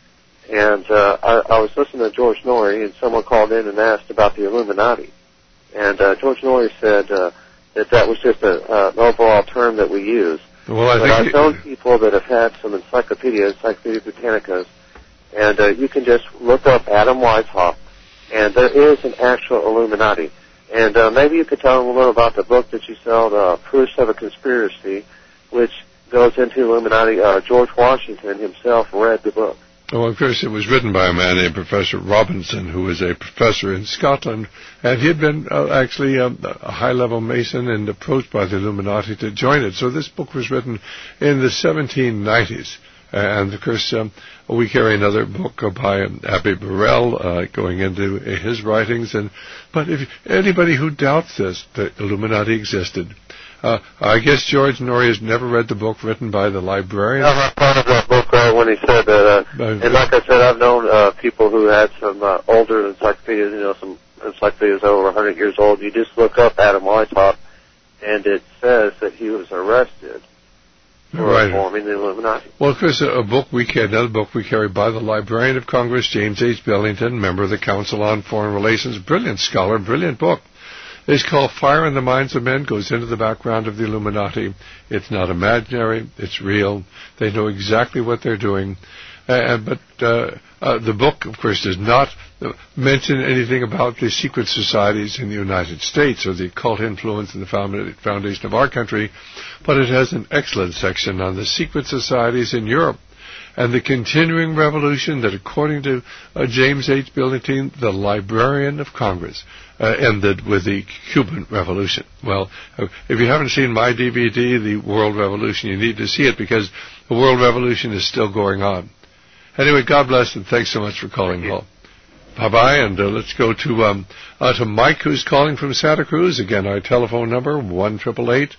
And uh, I, I was listening to George Norrie, and someone called in and asked about the Illuminati. And uh, George Norrie said uh, that that was just a, uh, an overall term that we use. Well, I but think I've known people that have had some encyclopedias, Encyclopedia Britannicas, and uh, you can just look up Adam Weishaupt, and there is an actual Illuminati. And uh, maybe you could tell them a little about the book that you sell, uh, Proofs of a Conspiracy, which goes into Illuminati. Uh, George Washington himself read the book. Well, of course, it was written by a man named Professor Robinson, who was a professor in Scotland, and he had been uh, actually um, a high-level Mason and approached by the Illuminati to join it. So this book was written in the seventeen nineties. And, of course, um, we carry another book by um, Abbé Burrell uh, going into uh, his writings. And But if anybody who doubts this, that Illuminati existed, uh, I guess George Norrie has never read the book written by the librarian. I was part of that book right when he said that. Uh, and like I said, I've known uh, people who had some uh, older encyclopedias, you know, some encyclopedias over one hundred years old. You just look up Adam Weishaupt, and it says that he was arrested for right. forming the Illuminati. Well, of course, a, a book we carry, another book we carry by the Librarian of Congress, James H. Billington, member of the Council on Foreign Relations, brilliant scholar, brilliant book. It's called Fire in the Minds of Men, goes into the background of the Illuminati. It's not imaginary, it's real. They know exactly what they're doing. Uh, but uh, uh, the book, of course, does not mention anything about the secret societies in the United States or the occult influence in the foundation of our country, but it has an excellent section on the secret societies in Europe and the continuing revolution that, according to uh, James H. Billington, the Librarian of Congress, uh, ended with the Cuban Revolution. Well, uh, if you haven't seen my D V D, The World Revolution, you need to see it because the World Revolution is still going on. Anyway, God bless, and thanks so much for calling, Paul. Bye-bye, and uh, let's go to um, uh, to Mike, who's calling from Santa Cruz. Again, our telephone number, one eight eight eight,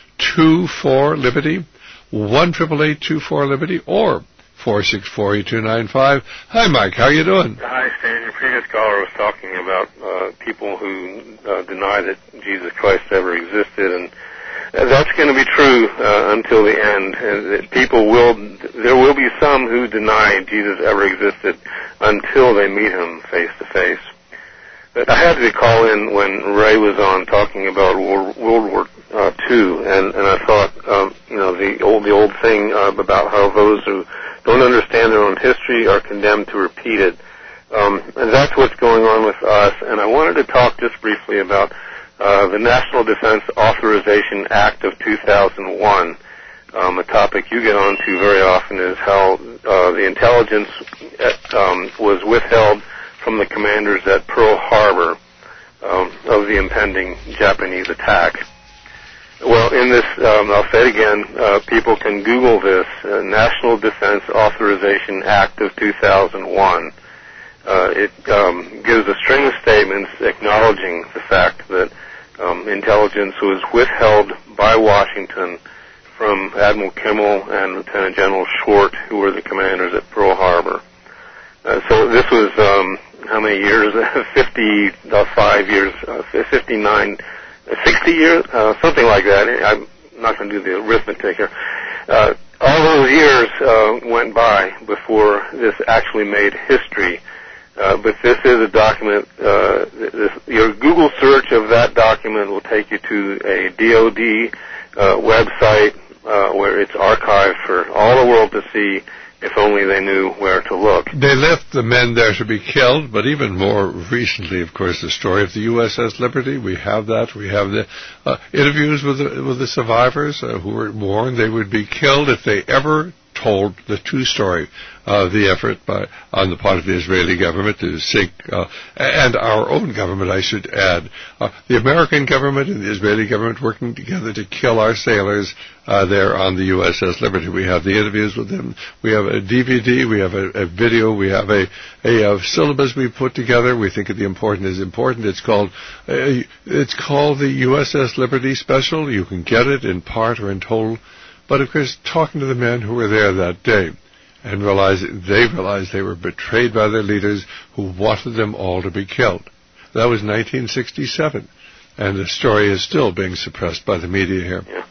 two four, Liberty, one eight eight eight, two four, Liberty, or four six four, eight two nine five. Hi, Mike. How you doing? Hi, Stan. Your previous caller was talking about uh, people who uh, deny that Jesus Christ ever existed, and that's going to be true uh, until the end. And people will, there will be some who deny Jesus ever existed until they meet him face to face. But I had to call in when Ray was on talking about World, World War uh, Two, and, and I thought, um, you know, the old the old thing uh, about how those who don't understand their own history are condemned to repeat it. Um, and that's what's going on with us. And I wanted to talk just briefly about Uh, the National Defense Authorization Act of two thousand one. Um, a topic you get onto very often is how uh, the intelligence um, was withheld from the commanders at Pearl Harbor um, of the impending Japanese attack. Well, in this, um, I'll say it again, uh, people can Google Defense Authorization Act of two thousand one. Uh, it um, gives a string of statements acknowledging the fact that um, intelligence was withheld by Washington from Admiral Kimmel and Lieutenant General Schwartz, who were the commanders at Pearl Harbor. Uh, so this was, um, how many years? fifty-five years, uh, fifty-nine, sixty years, uh, something like that. I'm not going to do the arithmetic here. Uh, all those years uh, went by before this actually made history. Uh, but this is a document, uh, this, your Google search of that document will take you to a D O D uh, website uh, where it's archived for all the world to see, if only they knew where to look. They left the men there to be killed, but even more recently, of course, the story of the U S S Liberty, we have that. We have the uh, interviews with the, with the survivors uh, who were warned they would be killed if they ever told the true story of the effort by on the part of the Israeli government to sink, uh, and our own government, I should add. Uh, the American government and the Israeli government working together to kill our sailors uh, there on the U S S Liberty. We have the interviews with them. We have a D V D. We have a, a video. We have a, a, a syllabus we put together. We think the important is important. It's called uh, it's called the U S S Liberty Special. You can get it in part or in total. But, of course, talking to the men who were there that day and realized they realized they were betrayed by their leaders who wanted them all to be killed. That was nineteen sixty-seven, and the story is still being suppressed by the media here. Yeah.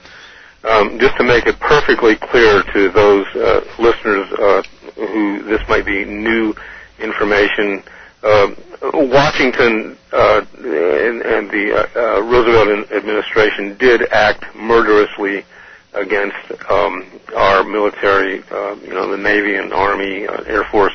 Um, just to make it perfectly clear to those uh, listeners uh, who this might be new information, uh, Washington uh, and, and the uh, uh, Roosevelt administration did act murderously against um, our military, uh, you know, the Navy and Army, uh, Air Force,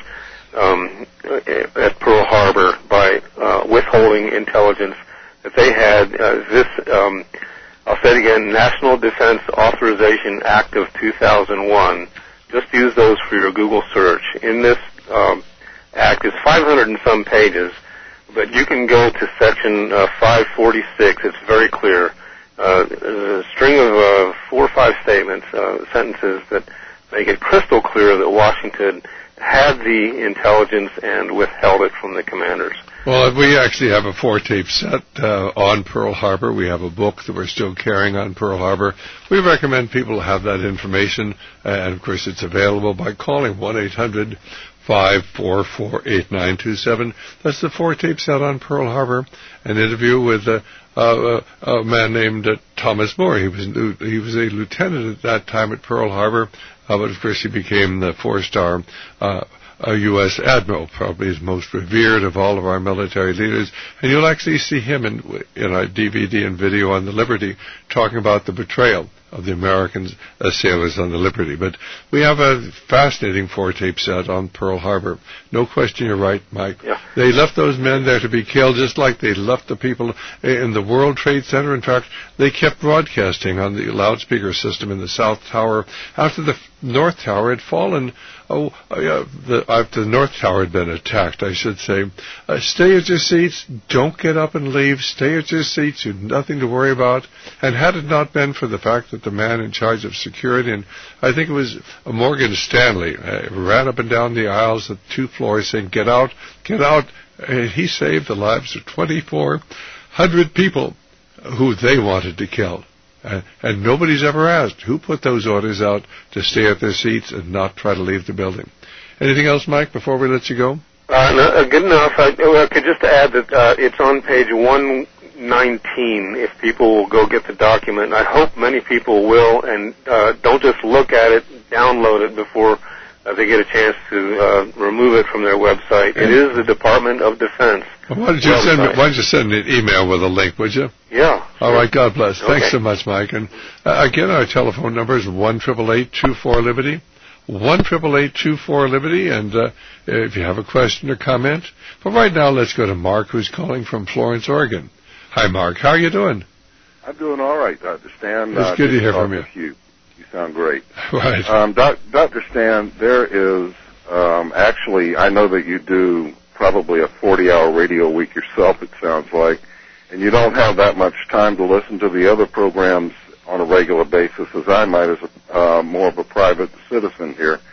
um, at Pearl Harbor by uh, withholding intelligence that they had. Uh, this, um, I'll say it again, National Defense Authorization Act of two thousand one. Just use those for your Google search. In this um, act, it's five hundred and some pages, but you can go to section uh, five forty-six. It's very clear. Uh, there's a string of uh, four or five statements, uh, sentences that make it crystal clear that Washington had the intelligence and withheld it from the commanders. Well, we actually have a four-tape set uh, on Pearl Harbor. We have a book that we're still carrying on Pearl Harbor. We recommend people have that information, and, of course, it's available by calling one eight hundred five four four eight nine two seven. That's the four-tape set on Pearl Harbor, an interview with uh, uh, a man named uh, Thomas Moore. He was he was a lieutenant at that time at Pearl Harbor, uh, but, of course, he became the four-star uh a U S admiral, probably is most revered of all of our military leaders. And you'll actually see him in, in our D V D and video on the Liberty talking about the betrayal of the Americans as sailors on the Liberty. But we have a fascinating four-tape set on Pearl Harbor. No question, you're right, Mike. Yeah. They left those men there to be killed just like they left the people in the World Trade Center. In fact, they kept broadcasting on the loudspeaker system in the South Tower. After the North Tower had fallen, oh, uh, the, after the North Tower had been attacked, I should say, uh, stay at your seats, don't get up and leave, stay at your seats, you've nothing to worry about. And had it not been for the fact that the man in charge of security, and I think it was Morgan Stanley, uh, ran up and down the aisles of two floors saying, get out, get out, and he saved the lives of twenty-four hundred people who they wanted to kill. Uh, and nobody's ever asked who put those orders out to stay at their seats and not try to leave the building. Anything else, Mike, before we let you go? Uh, no, uh, good enough. I, I could just add that uh, it's on page one nineteen if people will go get the document. I hope many people will, and uh, don't just look at it, download it before uh, they get a chance to uh, remove it from their website. It is the Department of Defense. Well, why don't you send me, why don't you send me an email with a link, would you? Yeah. All right, God bless. Okay. Thanks so much, Mike. And uh, again, our telephone number is one eight eight eight, two four, Liberty. one eight eight eight, two four, Liberty. And uh, if you have a question or comment. But right now, let's go to Mark, who's calling from Florence, Oregon. Hi, Mark. How are you doing? I'm doing all right, Doctor Stan. It's uh, good to hear talk from you. With you. You sound great. Right. Um, doc, Doctor Stan, there is um, actually, I know that you do probably a forty-hour radio week yourself, it sounds like, and you don't have that much time to listen to the other programs on a regular basis as I might as a, uh, more of a private citizen here.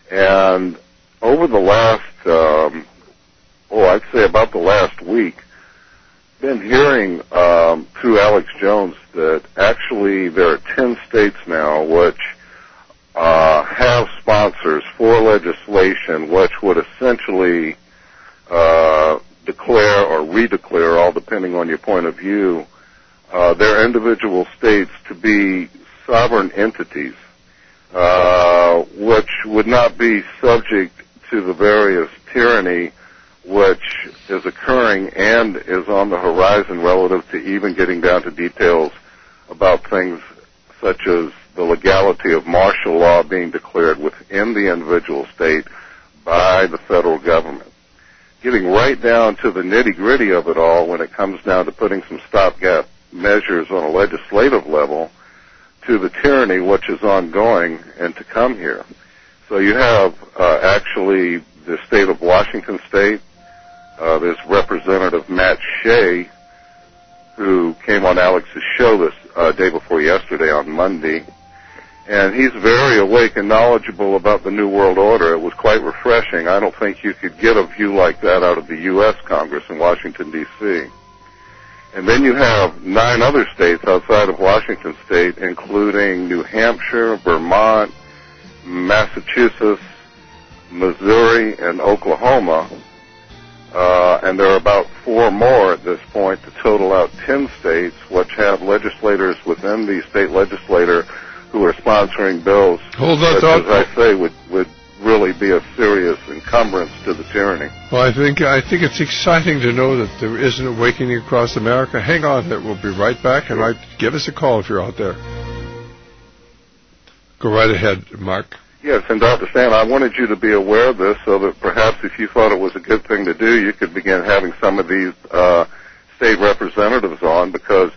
And over the last, um, oh, I'd say about the last week, been hearing um, through Alex Jones that actually there are ten states now which uh, have sponsors for legislation which would essentially uh, declare or redeclare, all depending on your point of view, uh, their individual states to be sovereign entities, uh, which would not be subject to the various tyranny which is occurring and is on the horizon relative to even getting down to details about things such as the legality of martial law being declared within the individual state by the federal government. Getting right down to the nitty-gritty of it all when it comes down to putting some stopgap measures on a legislative level to the tyranny which is ongoing and to come here. So you have uh, actually the state of Washington State. Uh, there's Representative Matt Shea, who came on Alex's show this uh, day before yesterday on Monday, and he's very awake and knowledgeable about the New World Order. It was quite refreshing. I don't think you could get a view like that out of the U S Congress in Washington, D C And then you have nine other states outside of Washington State, including New Hampshire, Vermont, Massachusetts, Missouri, and Oklahoma. Uh, and there are about four more at this point to total out ten states which have legislators within the state legislature who are sponsoring bills Hold that which, thought. as I say, would, would really be a serious encumbrance to the tyranny. Well, I think I think it's exciting to know that there is an awakening across America. Hang on, we'll be right back, and right, give us a call if you're out there. Go right ahead, Mark. Yes, and Doctor Stan, I wanted you to be aware of this so that perhaps if you thought it was a good thing to do, you could begin having some of these uh, state representatives on, because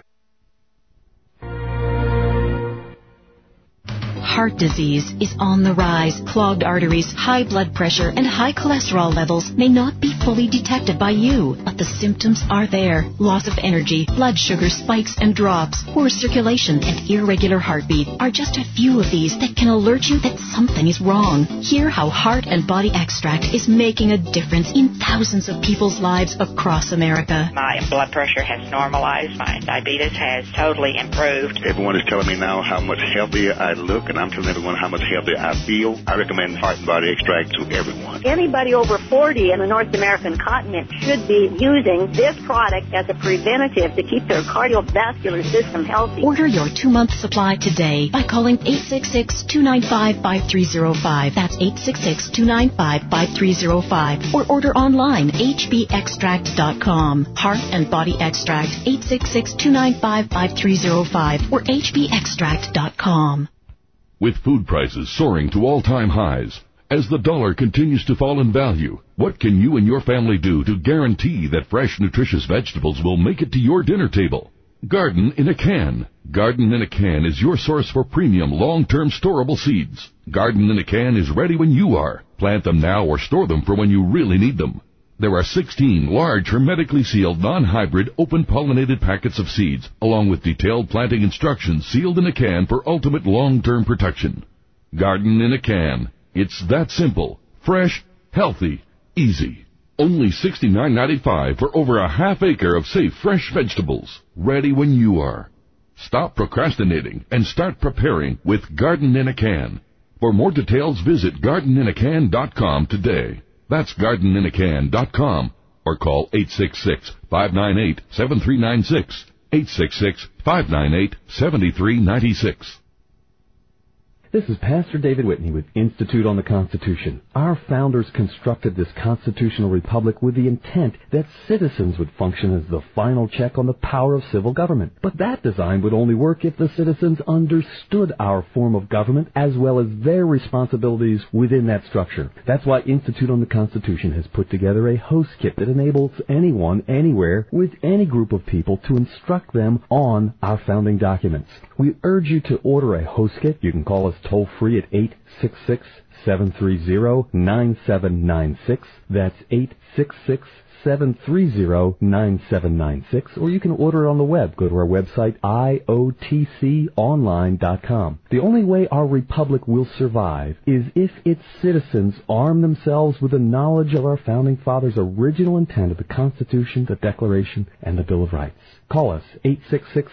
Heart disease is on the rise. Clogged arteries, high blood pressure, and high cholesterol levels may not be fully detected by you, but the symptoms are there. Loss of energy, blood sugar spikes and drops, poor circulation, and irregular heartbeat are just a few of these that can alert you that something is wrong. Hear how Heart and Body Extract is making a difference in thousands of people's lives across America. My blood pressure has normalized. My diabetes has totally improved. Everyone is telling me now how much healthier I look, and I'm telling everyone how much healthier I feel. I recommend Heart and Body Extract to everyone. Anybody over forty in the North American continent should be using this product as a preventative to keep their cardiovascular system healthy. Order your two-month supply today by calling eight six six, two nine five, five three zero five. That's eight six six, two nine five, five three zero five. Or order online, h b extract dot com. Heart and Body Extract, eight six six, two nine five, five three zero five or h b extract dot com. With food prices soaring to all-time highs, as the dollar continues to fall in value, what can you and your family do to guarantee that fresh, nutritious vegetables will make it to your dinner table? Garden in a Can. Garden in a Can is your source for premium, long-term storable seeds. Garden in a Can is ready when you are. Plant them now or store them for when you really need them. There are sixteen large, hermetically sealed, non-hybrid, open-pollinated packets of seeds, along with detailed planting instructions sealed in a can for ultimate long-term protection. Garden in a Can. It's that simple, fresh, healthy, easy. Only sixty-nine ninety-five for over a half acre of safe, fresh vegetables, ready when you are. Stop procrastinating and start preparing with Garden in a Can. For more details, visit garden in a can dot com today. That's garden in a can dot com, or call eight six six, five nine eight, seven three nine six, eight six six, five nine eight, seven three nine six. This is Pastor David Whitney with Institute on the Constitution. Our founders constructed this constitutional republic with the intent that citizens would function as the final check on the power of civil government. But that design would only work if the citizens understood our form of government as well as their responsibilities within that structure. That's why Institute on the Constitution has put together a host kit that enables anyone, anywhere, with any group of people to instruct them on our founding documents. We urge you to order a host kit. You can call us toll free at eight six six, seven three zero, nine seven nine six. That's eight six six, seven three zero, nine seven nine six. Or you can order it on the web. Go to our website, I O T C online dot com. The only way our republic will survive is if its citizens arm themselves with the knowledge of our Founding Fathers' original intent of the Constitution, the Declaration, and the Bill of Rights. Call us, eight six six.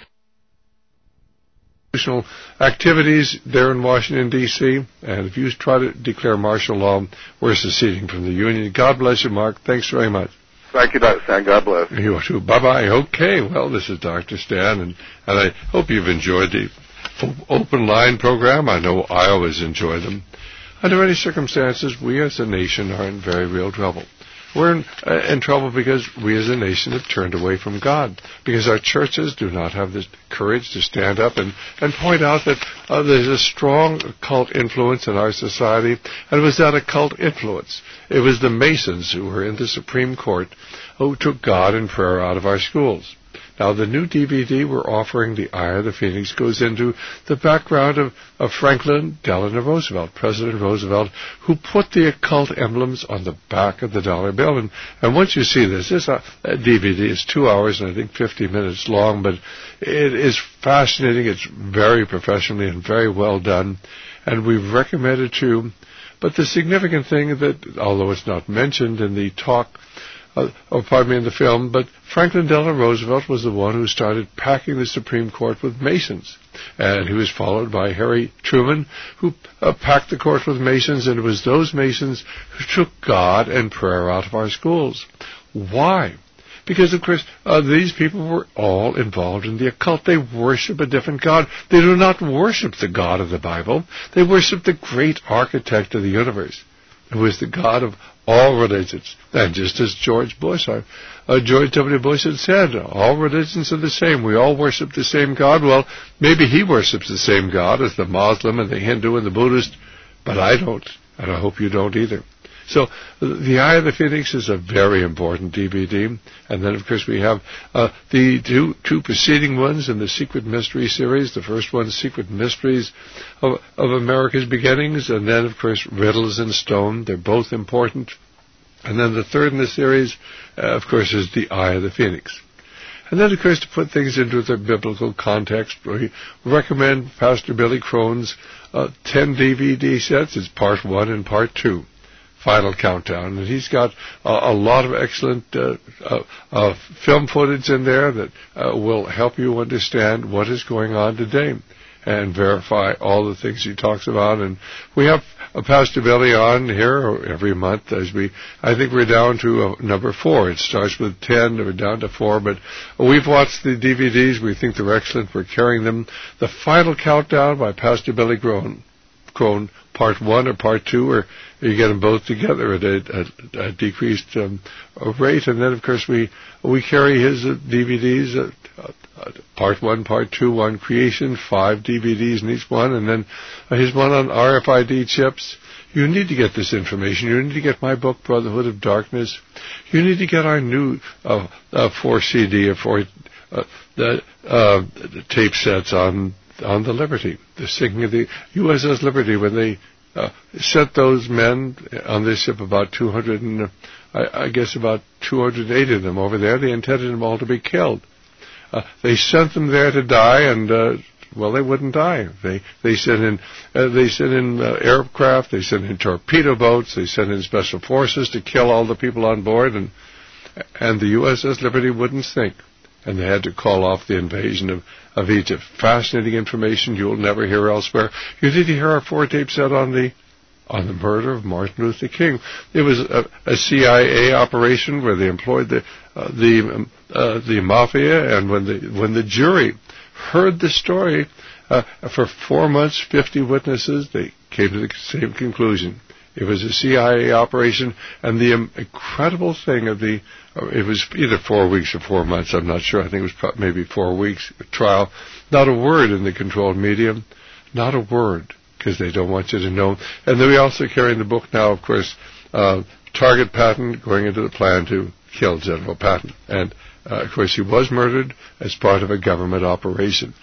Activities there in Washington, D C, and if you try to declare martial law, we're seceding from the Union. God bless you, Mark. Thanks very much. Thank you, Doctor Stan. God bless. You too. Bye-bye. Okay, well, this is Doctor Stan, and, and I hope you've enjoyed the open line program. I know I always enjoy them. Under any circumstances, we as a nation are in very real trouble. We're in, uh, in trouble because we as a nation have turned away from God, because our churches do not have the courage to stand up and, and point out that uh, there's a strong occult influence in our society, and it was that occult influence. It was the Masons who were in the Supreme Court who took God and prayer out of our schools. Now, the new D V D we're offering, The Eye of the Phoenix, goes into the background of, of Franklin Delano Roosevelt, President Roosevelt, who put the occult emblems on the back of the dollar bill. And, and once you see this, this uh, D V D is two hours and I think fifty minutes long, but it is fascinating. It's very professionally and very well done, and we've recommended to you. But the significant thing that, although it's not mentioned in the talk, Uh, oh, pardon me, in the film, but Franklin Delano Roosevelt was the one who started packing the Supreme Court with Masons. And he was followed by Harry Truman, who uh, packed the court with Masons, and it was those Masons who took God and prayer out of our schools. Why? Because, of course, uh, these people were all involved in the occult. They worship a different God. They do not worship the God of the Bible. They worship the great architect of the universe, who is the God of all religions. And just as George Bush, uh, uh, George W. Bush had said, all religions are the same. We all worship the same God. Well, maybe he worships the same God as the Muslim and the Hindu and the Buddhist, but I don't, and I hope you don't either. So, The Eye of the Phoenix is a very important D V D. And then, of course, we have uh, the two, two preceding ones in the Secret Mystery series. The first one, Secret Mysteries of, of America's Beginnings. And then, of course, Riddles in Stone. They're both important. And then the third in the series, uh, of course, is The Eye of the Phoenix. And then, of course, to put things into their biblical context, we recommend Pastor Billy Crone's uh, ten D V D sets. It's part one and part two. Final Countdown, and he's got uh, a lot of excellent uh, uh, uh, film footage in there that uh, will help you understand what is going on today and verify all the things he talks about. And we have uh, Pastor Billy on here every month as we, I think we're down to uh, number four. It starts with ten, we're down to four, but we've watched the D V Ds. We think they're excellent. We're carrying them. The Final Countdown by Pastor Billy Crone, Crone part one or part two, or you get them both together at a, a, a decreased um, rate. And then, of course, we we carry his uh, D V Ds, uh, uh, part one, part two on creation, five D V Ds in each one, and then uh, his one on R F I D chips. You need to get this information. You need to get my book, Brotherhood of Darkness. You need to get our new uh, uh, four C D or four uh, the, uh, tape sets on on the Liberty, the sinking of the U S S Liberty, when they uh, sent those men on this ship, about two hundred and uh, I, I guess about two hundred eighty of them over there. They intended them all to be killed. Uh, they sent them there to die, and uh, well, they wouldn't die. They they sent in uh, they sent in uh, aircraft, they sent in torpedo boats, they sent in special forces to kill all the people on board, and and the U S S Liberty wouldn't sink. And they had to call off the invasion of, of Egypt. Fascinating information you'll never hear elsewhere. You need to hear our four tape set on the on the murder of Martin Luther King. It was a, a C I A operation where they employed the uh, the uh, the mafia, and when the when the jury heard the story uh, for four months, fifty witnesses, they came to the same conclusion. It was a C I A operation, and the um, incredible thing of the, uh, it was either four weeks or four months, I'm not sure, I think it was pro- maybe four weeks trial, not a word in the controlled medium, not a word, because they don't want you to know. And then we also carry in the book now, of course, uh, Target Patton going into the plan to kill General Patton. And, uh, of course, he was murdered as part of a government operation.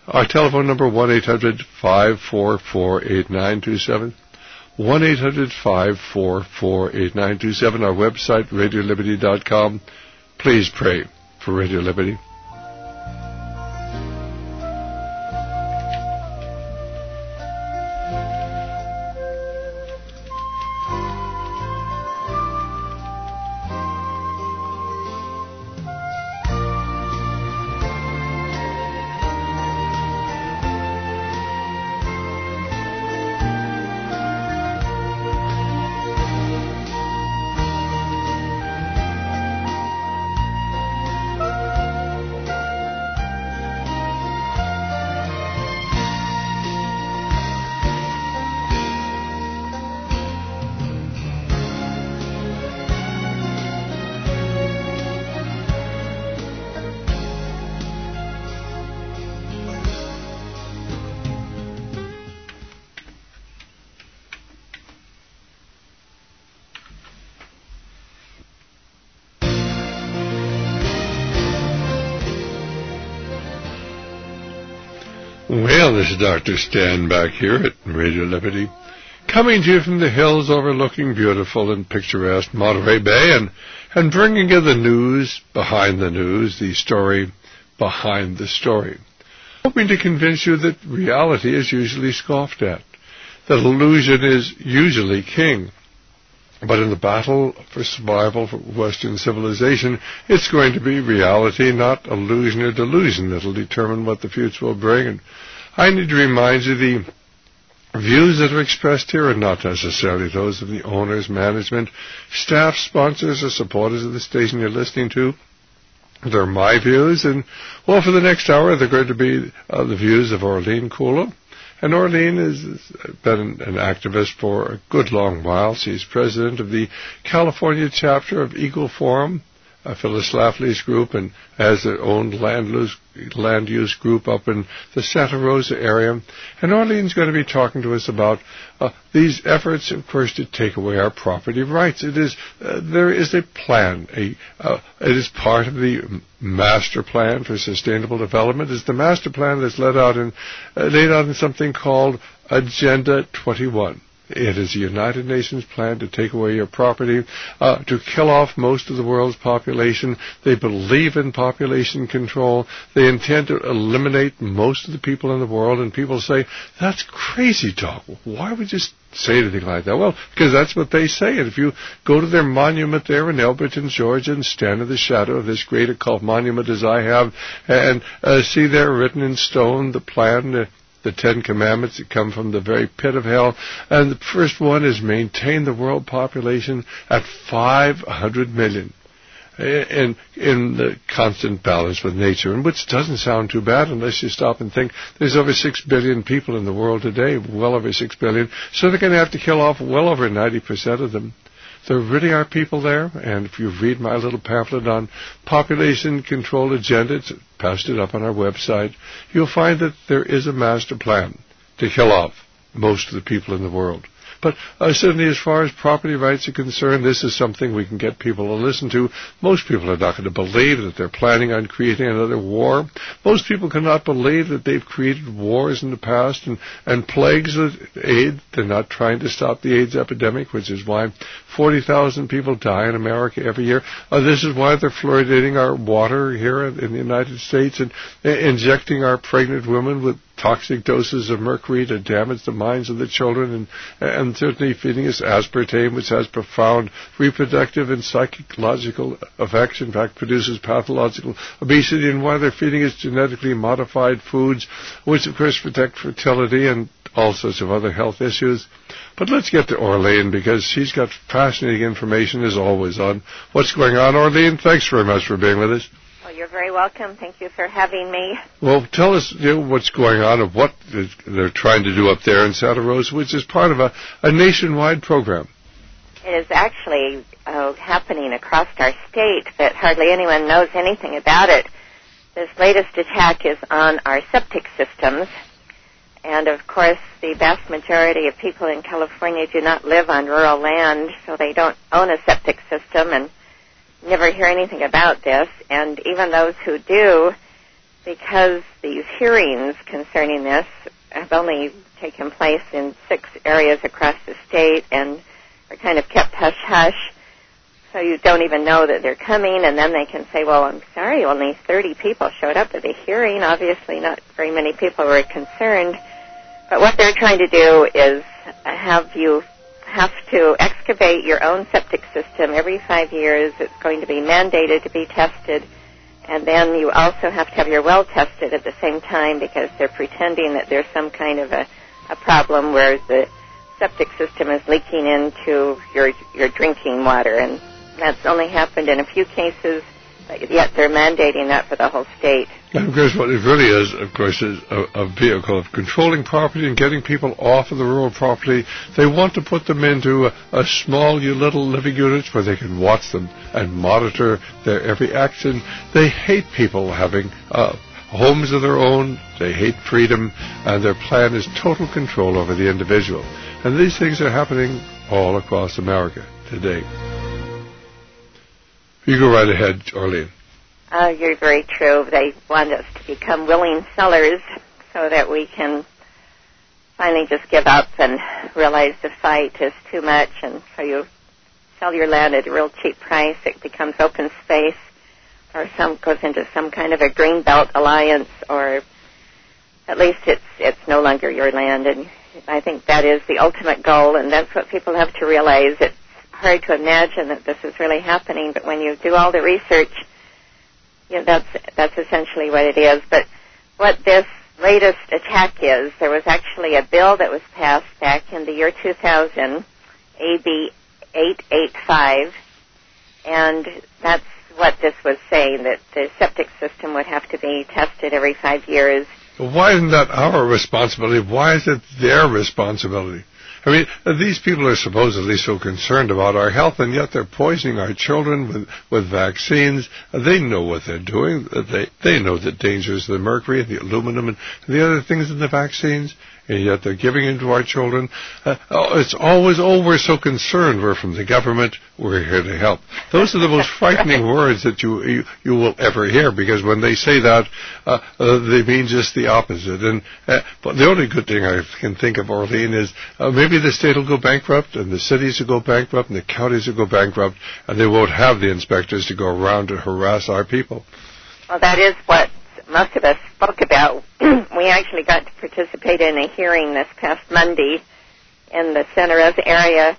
Our telephone number, one eight hundred five four four eight nine two seven. one eight hundred five four four eight nine two seven. Our website, radio liberty dot com. Please pray for Radio Liberty. Well, this is Doctor Stan back here at Radio Liberty, coming to you from the hills overlooking beautiful and picturesque Monterey Bay, and, and bringing you the news behind the news, the story behind the story. Hoping to convince you that reality is usually scoffed at, that illusion is usually king. But in the battle for survival for Western civilization, it's going to be reality, not illusion or delusion, that will determine what the future will bring. And I need to remind you the views that are expressed here are not necessarily those of the owners, management, staff, sponsors, or supporters of the station you're listening to. They're my views, and, well, for the next hour, they're going to be uh, the views of Orlene Kula. And Orlene has been an activist for a good long while. She's president of the California chapter of Eagle Forum, uh, Phyllis Schlafly's group, and has their own land use, land use group up in the Santa Rosa area. And Orlene's going to be talking to us about uh, these efforts, of course, to take away our property rights. It is uh, there is a plan. A uh, it is part of the master plan for sustainable development. It's the master plan that's laid out in uh, laid out in something called Agenda twenty-one. It is the United Nations plan to take away your property, uh, to kill off most of the world's population. They believe in population control. They intend to eliminate most of the people in the world. And people say, that's crazy talk. Why would you say anything like that? Well, because that's what they say. And if you go to their monument there in Elberton, Georgia, and stand in the shadow of this great occult monument as I have, and uh, see there written in stone the plan, uh, the Ten Commandments that come from the very pit of hell. And the first one is maintain the world population at five hundred million in, in the constant balance with nature, and which doesn't sound too bad unless you stop and think there's over six billion people in the world today, well over six billion, so they're going to have to kill off well over ninety percent of them. There really are people there, and if you read my little pamphlet on population control agenda, it's posted up on our website, you'll find that there is a master plan to kill off most of the people in the world. But uh, certainly as far as property rights are concerned, this is something we can get people to listen to. Most people are not going to believe that they're planning on creating another war. Most people cannot believe that they've created wars in the past and, and plagues with AIDS. They're not trying to stop the AIDS epidemic, which is why forty thousand people die in America every year. Uh, this is why they're fluoridating our water here in the United States and uh, injecting our pregnant women with toxic doses of mercury to damage the minds of the children, and, and certainly feeding us aspartame, which has profound reproductive and psychological effects, in fact produces pathological obesity, and why they're feeding us genetically modified foods, which of course protect fertility and all sorts of other health issues. But let's get to Orlene, because she's got fascinating information as always on what's going on. Orlene, thanks very much for being with us. Well, you're very welcome. Thank you for having me. Well, tell us, you know, what's going on and what they're trying to do up there in Santa Rosa, which is part of a, a nationwide program. It is actually uh, happening across our state, but hardly anyone knows anything about it. This latest attack is on our septic systems. And, of course, the vast majority of people in California do not live on rural land, so they don't own a septic system and never hear anything about this. And even those who do because these hearings concerning this have only taken place in six areas across the state and are kind of kept hush-hush, so you don't even know that they're coming, and then they can say, well, I'm sorry, only thirty people showed up at the hearing. Obviously not very many people were concerned. But what they're trying to do is have you have to excavate your own septic system every five years. It's going to be mandated to be tested. And then you also have to have your well tested at the same time because they're pretending that there's some kind of a, a problem where the septic system is leaking into your your drinking water. And that's only happened in a few cases, but yet they're mandating that for the whole state. And of course, what it really is, of course, is a, a vehicle of controlling property and getting people off of the rural property. They want to put them into a, a small, little living units where they can watch them and monitor their every action. They hate people having uh, homes of their own. They hate freedom, and their plan is total control over the individual. And these things are happening all across America today. You go right ahead, Arlene. Uh, you're very true. They want us to become willing sellers so that we can finally just give up and realize the fight is too much, and so you sell your land at a real cheap price. It becomes open space, or some goes into some kind of a green belt alliance, or at least it's it's no longer your land. And I think that is the ultimate goal, and that's what people have to realize. It's hard to imagine that this is really happening, but when you do all the research, you know, that's that's essentially what it is. But what this latest attack is, there was actually a bill that was passed back in the year two thousand, A B eight eighty-five, and that's what this was saying, that the septic system would have to be tested every five years. Why isn't that our responsibility? Why is it their responsibility? I mean, these people are supposedly so concerned about our health, and yet they're poisoning our children with, with vaccines. They know what they're doing. They they know the dangers of the mercury and the aluminum and the other things in the vaccines, and yet they're giving them to our children. Uh, oh, it's always, oh, we're so concerned. We're from the government. We're here to help. Those are the most frightening words that you, you you will ever hear, because when they say that, uh, uh, they mean just the opposite. And uh, but the only good thing I can think of, Arlene, is uh, maybe the state will go bankrupt, and the cities will go bankrupt, and the counties will go bankrupt, and they won't have the inspectors to go around to harass our people. Well, that is what most of us spoke about. We actually got to participate in a hearing this past Monday in the Santa Rosa area,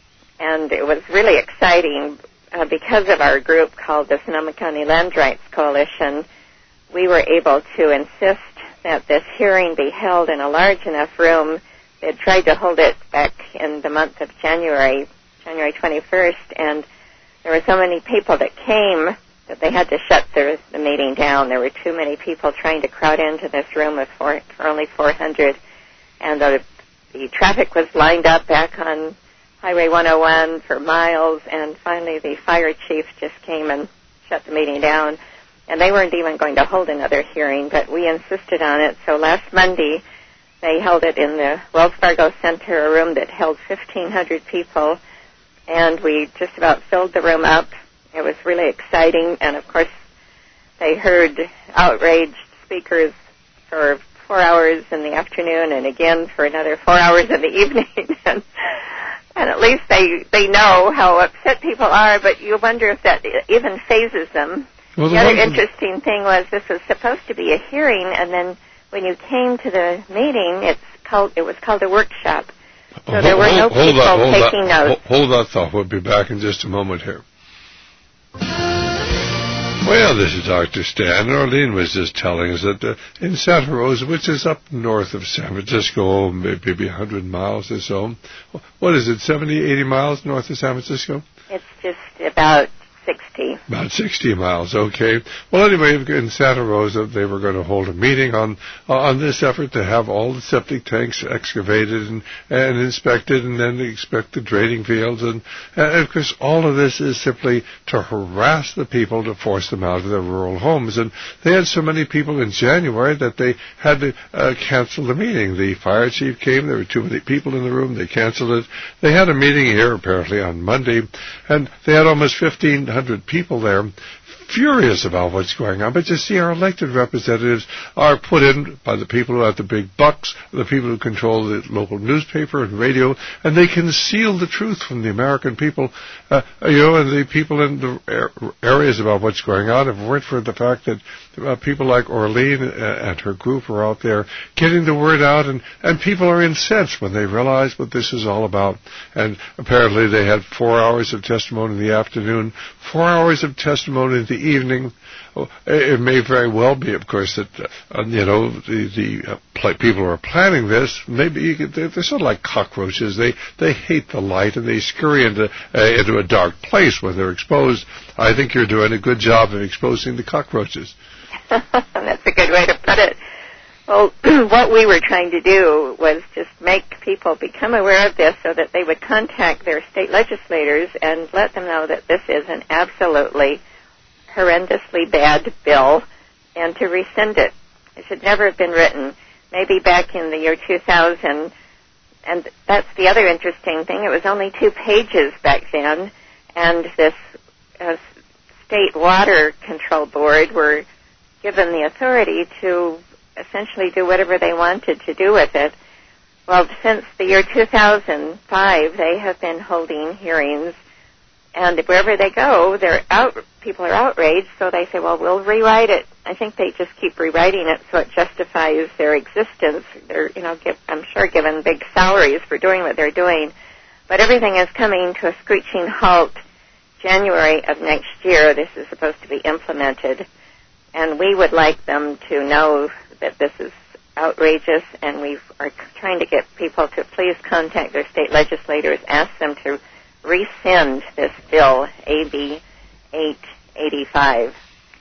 and it was really exciting uh, because of our group called the Sonoma County Land Rights Coalition. We were able to insist that this hearing be held in a large enough room. They had tried to hold it back in the month of January, January twenty-first, and there were so many people that came that they had to shut the, the meeting down. There were too many people trying to crowd into this room of four, for only four hundred, and the, the traffic was lined up back on Highway one oh one for miles, and finally the fire chief just came and shut the meeting down, and they weren't even going to hold another hearing, but we insisted on it. So last Monday, they held it in the Wells Fargo Center, a room that held fifteen hundred people, and we just about filled the room up. It was really exciting, and of course, they heard outraged speakers for four hours in the afternoon and again for another four hours in the evening, and, and at least they, they know how upset people are, but you wonder if that even phases them. Well, the, the other interesting thing was this was supposed to be a hearing, and then when you came to the meeting, it's called, it was called a workshop. So hold, there were no hold, hold people that, hold taking that, notes. Hold, hold that thought. We'll be back in just a moment here. Well, this is Doctor Stan. Arlene was just telling us that uh, in Santa Rosa, which is up north of San Francisco, maybe one hundred miles or so. What is it, seventy, eighty miles north of San Francisco? It's just about sixty. About sixty miles, okay. Well, anyway, in Santa Rosa, they were going to hold a meeting on uh, on this effort to have all the septic tanks excavated and, and inspected, and then inspect the draining fields. And, and, of course, all of this is simply to harass the people, to force them out of their rural homes. And they had so many people in January that they had to uh, cancel the meeting. The fire chief came. There were too many people in the room. They canceled it. They had a meeting here, apparently, on Monday, and they had almost fifteen hundred people there. furious about what's going on. But you see, our elected representatives are put in by the people who have the big bucks, the people who control the local newspaper and radio, and they conceal the truth from the American people, uh, you know, and the people in the areas about what's going on. If it weren't for the fact that uh, people like Orlean and her group are out there getting the word out, and, and people are incensed when they realize what this is all about. And apparently they had four hours of testimony in the afternoon, four hours of testimony in the evening. It may very well be, of course, that, uh, you know, the, the uh, pl- people who are planning this, maybe you could, they're, they're sort of like cockroaches. They they hate the light, and they scurry into, uh, into a dark place when they're exposed. I think you're doing a good job of exposing the cockroaches. That's a good way to put it. Well, what we were trying to do was just make people become aware of this so that they would contact their state legislators and let them know that this is an absolutely horrendously bad bill and to rescind it. It should never have been written. Maybe back in the year two thousand, and that's the other interesting thing, it was only two pages back then, and this uh, state water control board were given the authority to essentially do whatever they wanted to do with it. Well, since the year two thousand five, they have been holding hearings, and wherever they go, they're out, people are outraged, so they say, well, we'll rewrite it. I think they just keep rewriting it so it justifies their existence. They're, you know, give, I'm sure given big salaries for doing what they're doing. But everything is coming to a screeching halt January of next year. This is supposed to be implemented. And we would like them to know that this is outrageous, and we are trying to get people to please contact their state legislators, ask them to rescind this bill, A B eight eighty-five.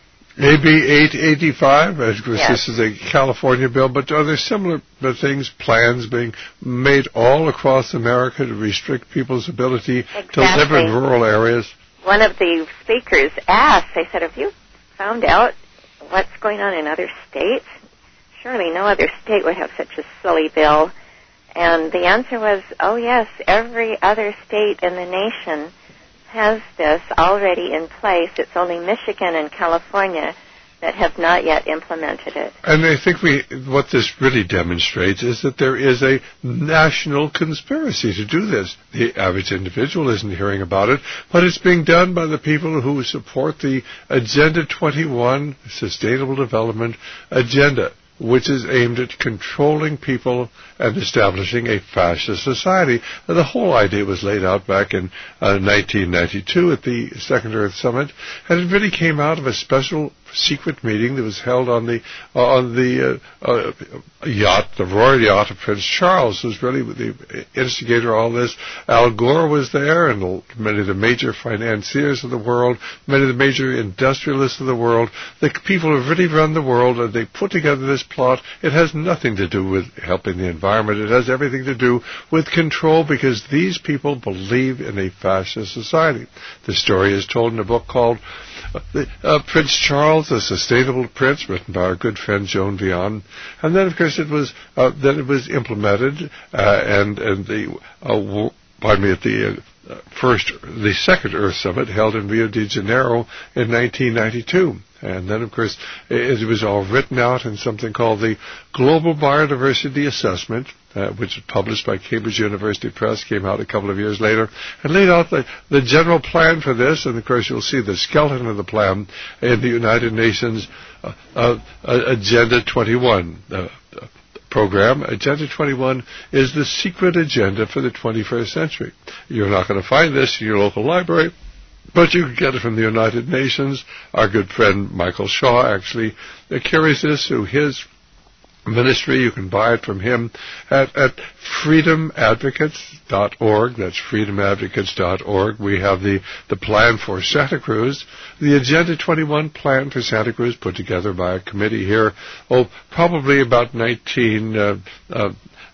A B eight eighty-five, of course, yes. This is a California bill, but are there similar things, plans being made all across America to restrict people's ability exactly. to live in rural areas? One of the speakers asked, they said, have you found out what's going on in other states? Surely no other state would have such a silly bill. And the answer was, oh yes, every other state in the nation has this already in place. It's only Michigan and California that have not yet implemented it. And I think we, what this really demonstrates is that there is a national conspiracy to do this. The average individual isn't hearing about it, but it's being done by the people who support the Agenda twenty-one Sustainable Development Agenda, which is aimed at controlling people and establishing a fascist society. The whole idea was laid out back in uh, nineteen ninety-two at the Second Earth Summit, and it really came out of a special secret meeting that was held on the uh, on the uh, uh, yacht, the royal yacht of Prince Charles, who was really the instigator of all this. Al Gore was there, and many of the major financiers of the world, many of the major industrialists of the world, the people who really run the world, and they put together this plot. It has nothing to do with helping the environment. It has everything to do with control, because these people believe in a fascist society. The story is told in a book called uh, uh, Prince Charles, A Sustainable Prince, written by our good friend Joan Vian. And then, of course, it was uh, then it was implemented, uh, and and the uh, pardon me at the uh, first, the second Earth Summit held in Rio de Janeiro in nineteen ninety-two. And then, of course, it was all written out in something called the Global Biodiversity Assessment, uh, which was published by Cambridge University Press, came out a couple of years later, and laid out the, the general plan for this. And, of course, you'll see the skeleton of the plan in the United Nations uh, uh, Agenda twenty-one uh, program. Agenda twenty-one is the secret agenda for the twenty-first century. You're not going to find this in your local library, but you can get it from the United Nations. Our good friend Michael Shaw actually uh, carries this through his ministry. You can buy it from him at, at freedom advocates dot org. That's freedom advocates dot org. We have the, the plan for Santa Cruz, the Agenda twenty-one plan for Santa Cruz, put together by a committee here, oh, probably about nineteen uh, uh,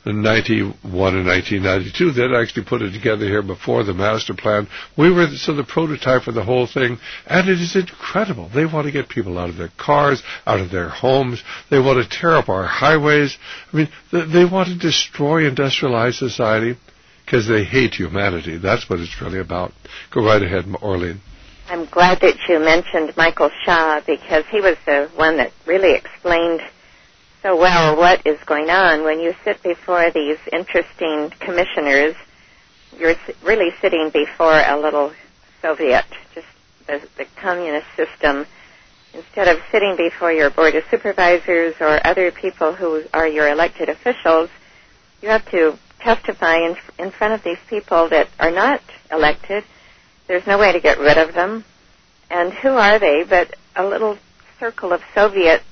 ninety-one and nineteen ninety-two. They'd actually put it together here before the master plan. We were so the prototype for the whole thing, and it is incredible. They want to get people out of their cars, out of their homes. They want to tear up our highways. I mean, they want to destroy industrialized society because they hate humanity. That's what it's really about. Go right ahead, Orlean. I'm glad that you mentioned Michael Shaw, because he was the one that really explained so well what is going on. When you sit before these interesting commissioners, you're really sitting before a little Soviet, just the, the communist system. Instead of sitting before your board of supervisors or other people who are your elected officials, you have to testify in, in front of these people that are not elected. There's no way to get rid of them. And who are they but a little circle of Soviets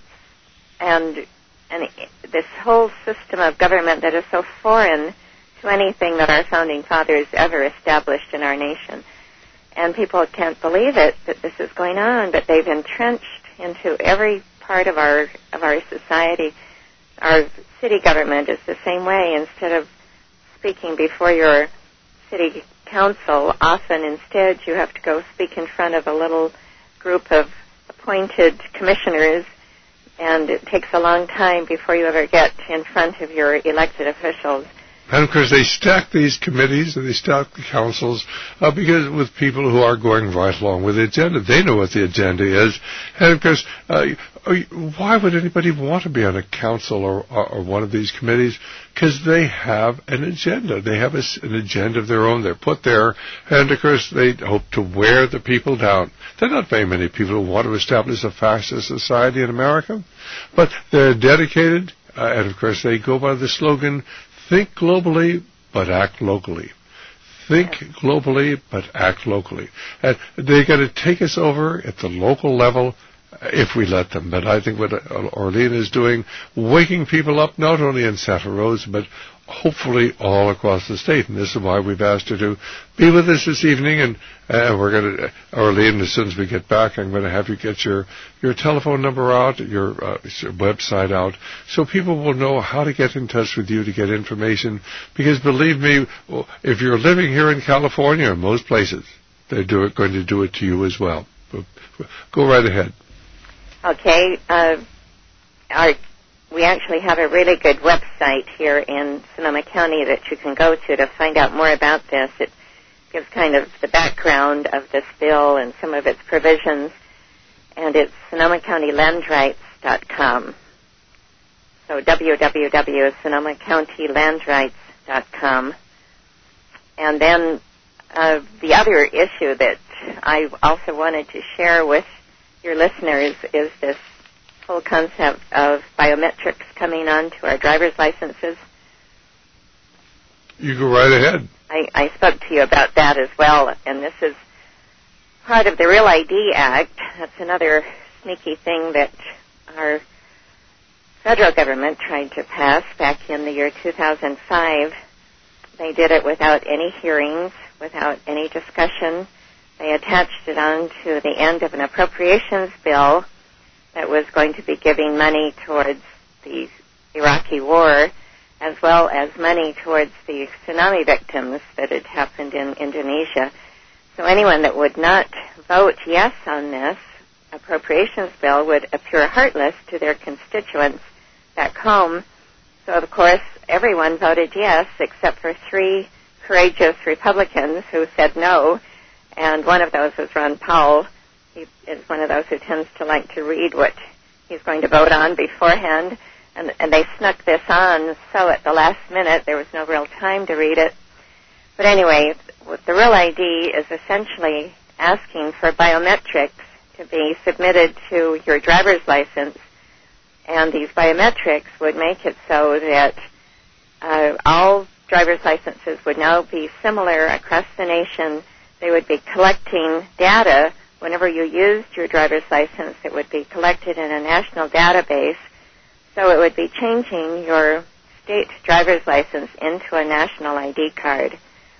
and, and this whole system of government that is so foreign to anything that our founding fathers ever established in our nation. And people can't believe it, that this is going on, but they've entrenched into every part of our of our society. Our city government is the same way. Instead of speaking before your city council, often instead you have to go speak in front of a little group of appointed commissioners, and it takes a long time before you ever get in front of your elected officials. And, of course, they stack these committees and they stack the councils uh, because with people who are going right along with the agenda. They know what the agenda is. And, of course, uh, why would anybody want to be on a council or, or, or one of these committees? Because they have an agenda. They have a, an agenda of their own. They're put there. And, of course, they hope to wear the people down. There are not very many people who want to establish a fascist society in America. But they're dedicated. Uh, and, of course, they go by the slogan, think globally, but act locally. Think globally, but act locally. And they're going to take us over at the local level if we let them. But I think what Orlean is doing, waking people up not only in Santa Rosa, but hopefully all across the state. And this is why we've asked her to be with us this evening. And uh, we're going to, Orlean, as soon as we get back, I'm going to have you get your, your telephone number out, your, uh, your website out, so people will know how to get in touch with you to get information. Because believe me, if you're living here in California or most places, they're do it, going to do it to you as well. Go right ahead. Okay. Uh, our We actually have a really good website here in Sonoma County that you can go to to find out more about this. It gives kind of the background of this bill and some of its provisions, and it's Sonoma County Land Rights dot com. So w w w dot sonoma county land rights dot com. And then uh, the other issue that I also wanted to share with your listeners is this whole concept of biometrics coming on to our driver's licenses. You go right ahead. I, I spoke to you about that as well, and this is part of the Real I D Act. That's another sneaky thing that our federal government tried to pass back in the year two thousand five. They did it without any hearings, without any discussion. They attached it on to the end of an appropriations bill that was going to be giving money towards the Iraqi war, as well as money towards the tsunami victims that had happened in Indonesia. So anyone that would not vote yes on this appropriations bill would appear heartless to their constituents back home. So, of course, everyone voted yes, except for three courageous Republicans who said no, and one of those was Ron Powell. He is one of those who tends to like to read what he's going to vote on beforehand, and, and they snuck this on, so at the last minute there was no real time to read it. But anyway, the Real I D is essentially asking for biometrics to be submitted to your driver's license, and these biometrics would make it so that uh, all driver's licenses would now be similar across the nation. They would be collecting data. Whenever you used your driver's license, it would be collected in a national database. So it would be changing your state driver's license into a national I D card.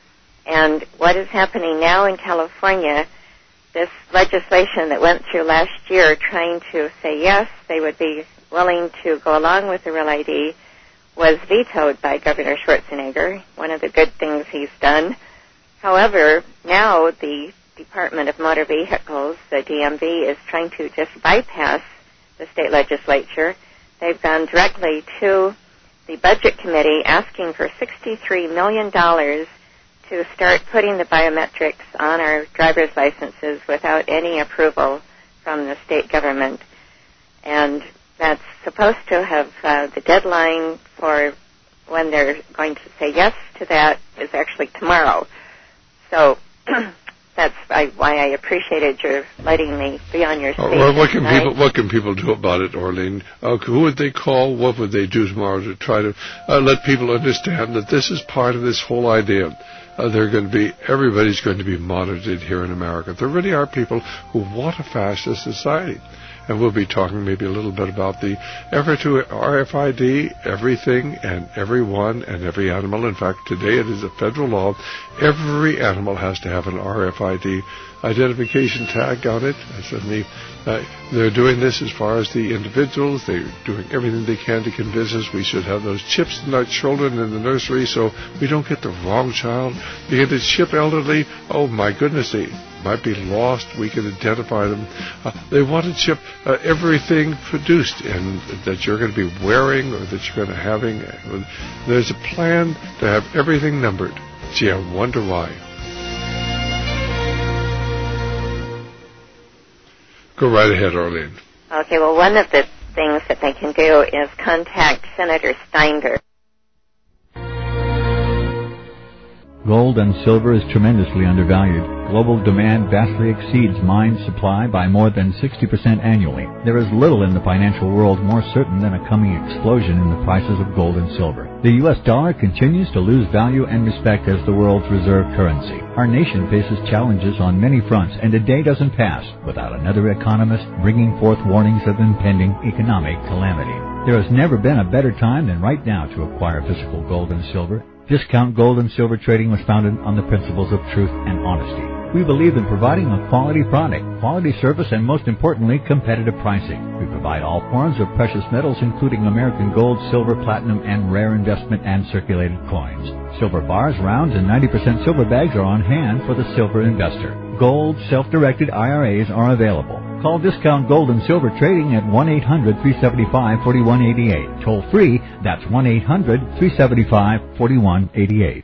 And what is happening now in California, this legislation that went through last year trying to say yes, they would be willing to go along with the Real I D, was vetoed by Governor Schwarzenegger, one of the good things he's done. However, now the Department of Motor Vehicles, the D M V, is trying to just bypass the state legislature. They've gone directly to the Budget Committee asking for sixty-three million dollars to start putting the biometrics on our driver's licenses without any approval from the state government. And that's supposed to have, uh, the deadline for when they're going to say yes to that is actually tomorrow. So that's why I appreciated your letting me be on your station. Well, what can tonight. people what can people do about it, Orlene? Uh, who would they call? What would they do tomorrow to try to uh, let people understand that this is part of this whole idea? Uh, they're going to be everybody's going to be monitored here in America. There really are people who want a faster society. And we'll be talking maybe a little bit about the effort to R F I D everything and everyone and every animal. In fact, today it is a federal law. Every animal has to have an R F I D identification tag on it. I suddenly, uh, they're doing this as far as the individuals. They're doing everything they can to convince us we should have those chips in our children in the nursery so we don't get the wrong child. You get the chip elderly, oh my goodness, they might be lost. We can identify them. Uh, they want to chip uh, everything produced and that you're going to be wearing or that you're going to having. There's a plan to have everything numbered. Gee, I wonder why. Go right ahead, Arlene. Okay, well, one of the things that they can do is contact Senator Steinder. Gold and silver is tremendously undervalued. Global demand vastly exceeds mine supply by more than sixty percent annually. There is little in the financial world more certain than a coming explosion in the prices of gold and silver. The U S dollar continues to lose value and respect as the world's reserve currency. Our nation faces challenges on many fronts, and a day doesn't pass without another economist bringing forth warnings of impending economic calamity. There has never been a better time than right now to acquire physical gold and silver. Discount Gold and Silver Trading was founded on the principles of truth and honesty. We believe in providing a quality product, quality service, and most importantly, competitive pricing. We provide all forms of precious metals, including American gold, silver, platinum, and rare investment and circulated coins. Silver bars, rounds, and ninety percent silver bags are on hand for the silver investor. Gold, self-directed I R As are available. Call Discount Gold and Silver Trading at one eight hundred, three seven five, four one eight eight. Toll free, that's one eight hundred, three seven five, four one eight eight.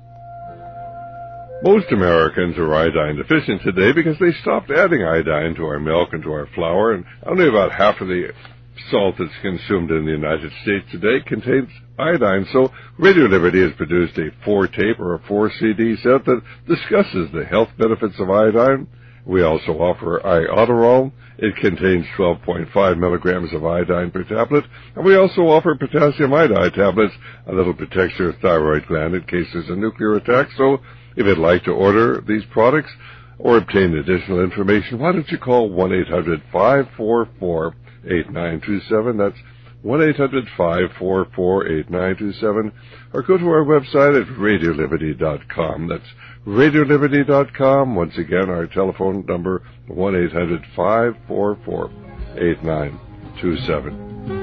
Most Americans are iodine deficient today because they stopped adding iodine to our milk and to our flour, and only about half of the salt that's consumed in the United States today contains iodine. So Radio Liberty has produced a four-tape or a four-C D set that discusses the health benefits of iodine. We also offer Iodoral. It contains twelve point five milligrams of iodine per tablet. And we also offer potassium iodide tablets, a little protects your thyroid gland in case there's a nuclear attack. So if you'd like to order these products or obtain additional information, why don't you call one eight hundred, five four four, eight nine two seven. That's one eight hundred, five four four, eight nine two seven. Or go to our website at radio liberty dot com. That's radio liberty dot com. Once again, our telephone number, one eight hundred, five four four, eight nine two seven.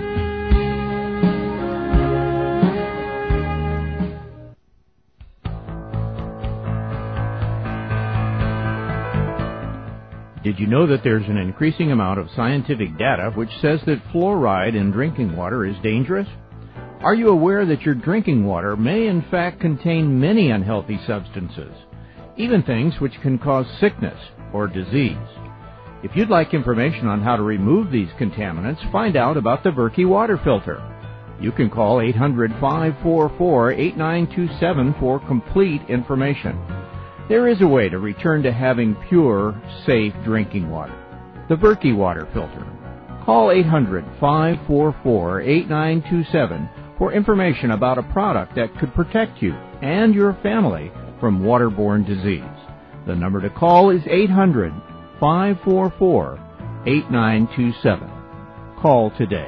Did you know that there's an increasing amount of scientific data which says that fluoride in drinking water is dangerous? Are you aware that your drinking water may in fact contain many unhealthy substances, even things which can cause sickness or disease? If you'd like information on how to remove these contaminants, find out about the Berkey water filter. You can call eight hundred, five four four, eight nine two seven for complete information. There is a way to return to having pure, safe drinking water. The Berkey water filter. Call eight hundred, five four four, eight nine two seven for information about a product that could protect you and your family from waterborne disease. The number to call is eight hundred, five four four, eight nine two seven. Call today.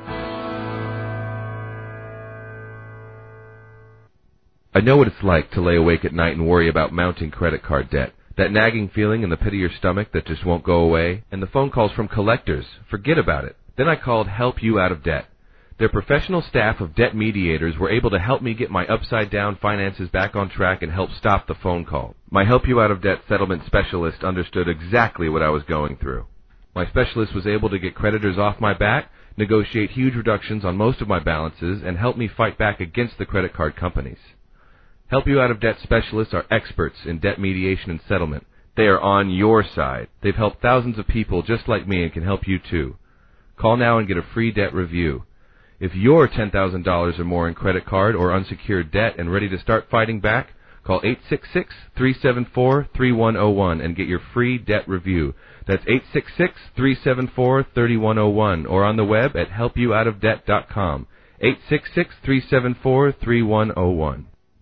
I know what it's like to lay awake at night and worry about mounting credit card debt. That nagging feeling in the pit of your stomach that just won't go away, and the phone calls from collectors. Forget about it. Then I called Help You Out of Debt. Their professional staff of debt mediators were able to help me get my upside-down finances back on track and help stop the phone call. My Help You Out of Debt settlement specialist understood exactly what I was going through. My specialist was able to get creditors off my back, negotiate huge reductions on most of my balances, and help me fight back against the credit card companies. Help You Out of Debt specialists are experts in debt mediation and settlement. They are on your side. They've helped thousands of people just like me and can help you too. Call now and get a free debt review. If you're ten thousand dollars or more in credit card or unsecured debt and ready to start fighting back, call eight six six, three seven four, three one zero one and get your free debt review. That's eight six six, three seven four, three one zero one or on the web at help you out of debt dot com. eight six six, three seven four, three one zero one.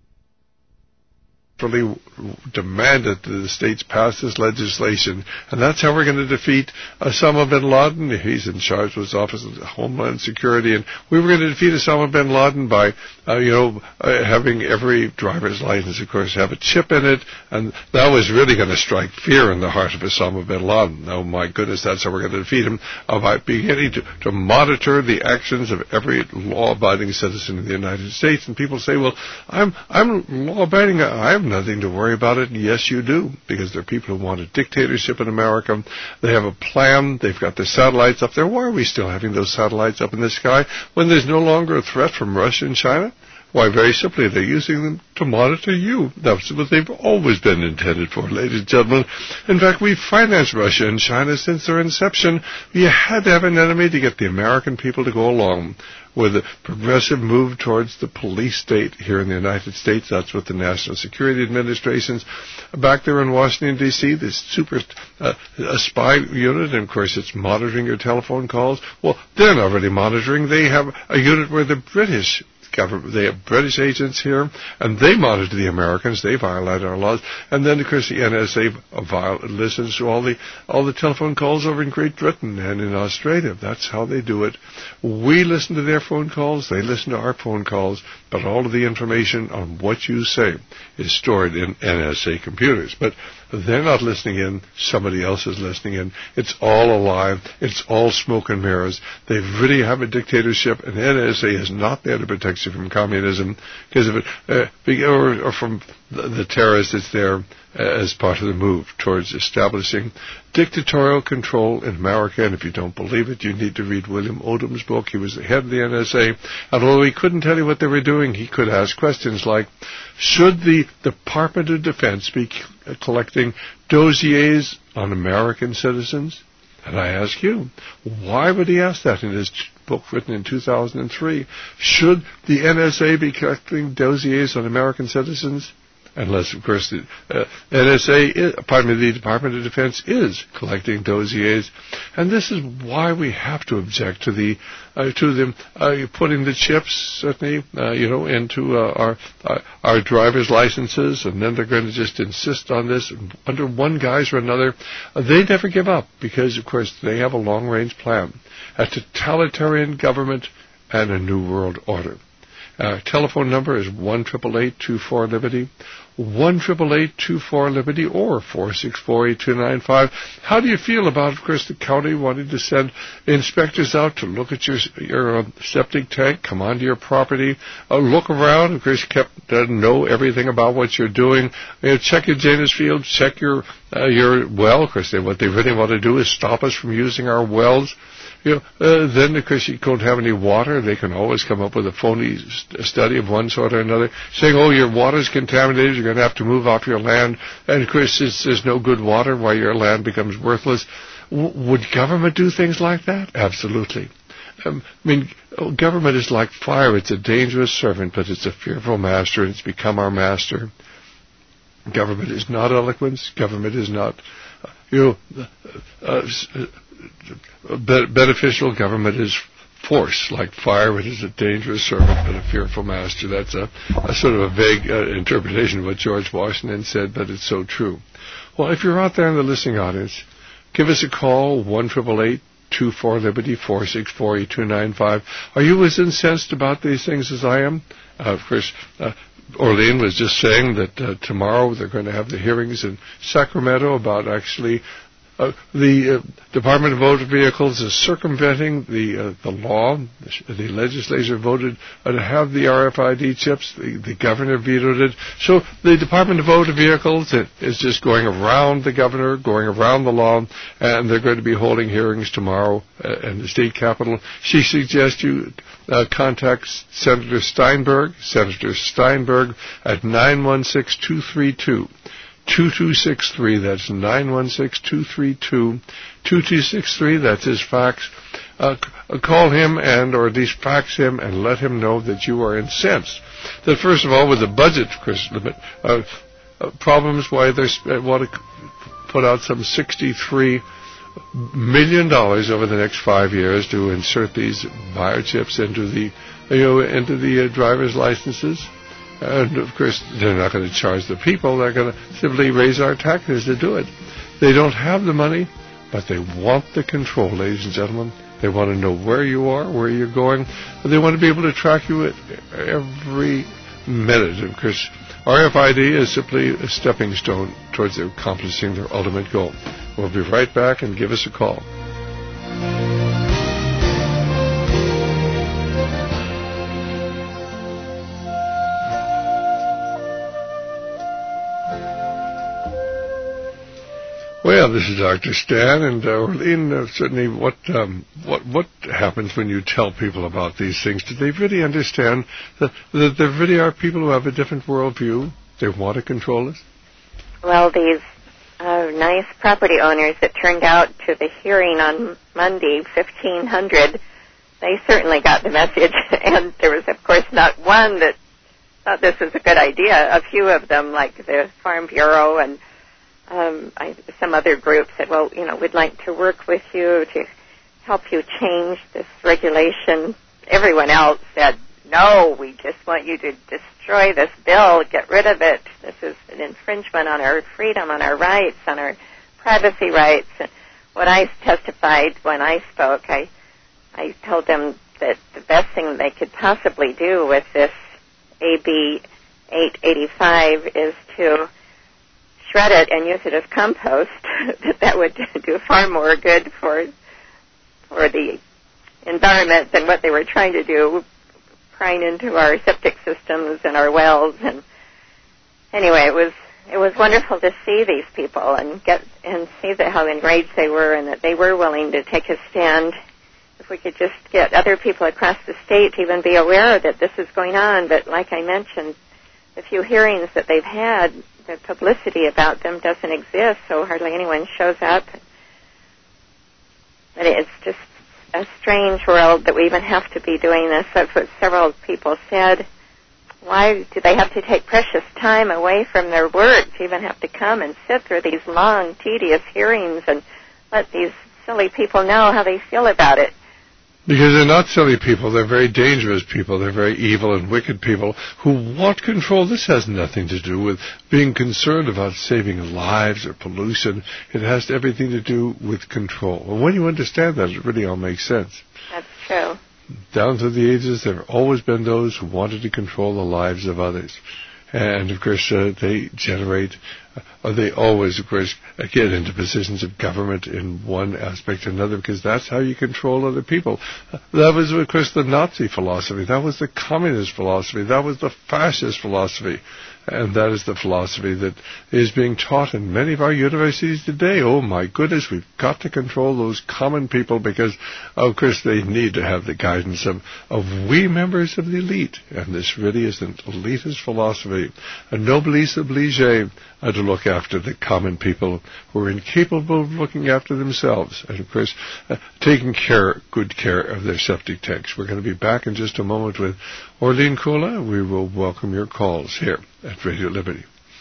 Demanded that the states pass this legislation, and that's how we're going to defeat Osama bin Laden. He's in charge of his Office of Homeland Security, and we were going to defeat Osama bin Laden by, uh, you know, uh, having every driver's license, of course, have a chip in it, and that was really going to strike fear in the heart of Osama bin Laden. Oh my goodness, that's how we're going to defeat him, uh, by beginning to, to monitor the actions of every law-abiding citizen in the United States. And people say, well, I'm I'm law-abiding, I have nothing to worry about it. Yes, you do, because there are people who want a dictatorship in America. They have a plan. They've got their satellites up there. Why are we still having those satellites up in the sky when there's no longer a threat from Russia and China? Why, very simply, they're using them to monitor you. That's what they've always been intended for, ladies and gentlemen. In fact, we've financed Russia and China since their inception. You had to have an enemy to get the American people to go along with a progressive move towards the police state here in the United States. That's what the National Security Administration's back there in Washington, D C, this super uh, a spy unit, and of course it's monitoring your telephone calls. Well, they're not really monitoring. They have a unit where the British government, they have British agents here, and they monitor the Americans. They violate our laws, and then of course the N S A viol- listens to all the all the telephone calls over in Great Britain and in Australia. That's how they do it. We listen to their phone calls, they listen to our phone calls, but all of the information on what you say is stored in N S A computers. But they're not listening in, somebody else is listening in. It's all a lie. It's all smoke and mirrors. They really have a dictatorship, and N S A is not there to protect you from communism, because of it, uh, or, or from the, the terrorists. It's there as part of the move towards establishing dictatorial control in America. And if you don't believe it, you need to read William Odom's book. He was the head of the N S A, and although he couldn't tell you what they were doing, he could ask questions like, should the Department of Defense be c- collecting dossiers on American citizens? And I ask you, why would he ask that in his book written in two thousand three? Should the N S A be collecting dossiers on American citizens? Unless, of course, the uh, N S A, is, pardon me, the Department of Defense is collecting dossiers, and this is why we have to object to the uh, to them uh, putting the chips, certainly, uh, you know, into uh, our uh, our driver's licenses, and then they're going to just insist on this under one guise or another. Uh, they never give up because, of course, they have a long-range plan, a totalitarian government, and a new world order. Uh, telephone number is one eight eight eight, two four, Liberty, one eight eight eight, two four, Liberty, or four six four, eight two nine five. How do you feel about, of course, the county wanting to send inspectors out to look at your your uh, septic tank, come onto your property, uh, look around, of course, kept uh, know everything about what you're doing, you know, check your drainage field, check your uh, your well. Of course, they, what they really want to do is stop us from using our wells. You know, uh, then, of course, you don't have any water. They can always come up with a phony st- study of one sort or another, saying, oh, your water's contaminated, you're going to have to move off your land. And, of course, since there's no good water, why your land becomes worthless. W- would government do things like that? Absolutely. Um, I mean, government is like fire. It's a dangerous servant, but it's a fearful master, and it's become our master. Government is not eloquence. Government is not, uh, you know, uh, uh, beneficial. Government is force, like fire. It is a dangerous servant but a fearful master. That's a, a sort of a vague uh, interpretation of what George Washington said, but it's so true. Well, if you're out there in the listening audience, give us a call, one eight eight eight, two four, Liberty, four six four, eight two nine five. Are you as incensed about these things as I am? Uh, of course, uh, Orlean was just saying that uh, tomorrow they're going to have the hearings in Sacramento about actually Uh, the uh, Department of Motor Vehicles is circumventing the uh, the law. The, the legislature voted uh, to have the R F I D chips. The, the governor vetoed it. So the Department of Motor Vehicles it, is just going around the governor, going around the law, and they're going to be holding hearings tomorrow uh, in the state capitol. She suggests you uh, contact Senator Steinberg, Senator Steinberg at nine one six, two three two. two two six three, that's nine one six, two three two, two two six three, that's his fax. Uh, c- call him and, or at least fax him and let him know that you are incensed. That first of all, with the budget, Chris, limit, uh, uh, problems why they uh, want to put out some sixty-three million dollars over the next five years to insert these biochips into the, you know, into the uh, driver's licenses. And, of course, they're not going to charge the people. They're going to simply raise our taxes to do it. They don't have the money, but they want the control, ladies and gentlemen. They want to know where you are, where you're going. They want to be able to track you at every minute. Of course, R F I D is simply a stepping stone towards accomplishing their ultimate goal. We'll be right back, and give us a call. Well, this is Doctor Stan, and uh, Orlene, uh, certainly what, um, what what happens when you tell people about these things? Do they really understand that, that there really are people who have a different worldview? They want to control us? Well, these uh, nice property owners that turned out to the hearing on Monday, fifteen hundred, they certainly got the message, and there was, of course, not one that thought this was a good idea. A few of them, like the Farm Bureau and Um, I, some other group said, well, you know, we'd like to work with you to help you change this regulation. Everyone else said, no, we just want you to destroy this bill, get rid of it. This is an infringement on our freedom, on our rights, on our privacy rights. And when I testified, when I spoke, I, I told them that the best thing they could possibly do with this A B eight eighty-five is to shred it and use it as compost. that that would do far more good for for the environment than what they were trying to do, prying into our septic systems and our wells. And anyway, it was it was wonderful to see these people and get and see that how enraged they were and that they were willing to take a stand. If we could just get other people across the state to even be aware that this is going on. But like I mentioned, the few hearings that they've had, the publicity about them doesn't exist, so hardly anyone shows up. But it's just a strange world that we even have to be doing this. That's what several people said. Why do they have to take precious time away from their work to even have to come and sit through these long, tedious hearings and let these silly people know how they feel about it? Because they're not silly people. They're very dangerous people. They're very evil and wicked people who want control. This has nothing to do with being concerned about saving lives or pollution. It has everything to do with control. And when you understand that, it really all makes sense. That's true. Down through the ages, there have always been those who wanted to control the lives of others. And, of course, uh, they generate, uh, they always, of course, get into positions of government in one aspect or another, because that's how you control other people. Uh, that was, of course, the Nazi philosophy. That was the communist philosophy. That was the fascist philosophy. And that is the philosophy that is being taught in many of our universities today. Oh, my goodness, we've got to control those common people because, of course, they need to have the guidance of, of we members of the elite. And this really is an elitist philosophy, a noblesse oblige, uh, to look after the common people who are incapable of looking after themselves. And, of course, uh, taking care, good care of their septic tanks. We're going to be back in just a moment with Orlene Kula. We will welcome your calls here at Radio Liberty.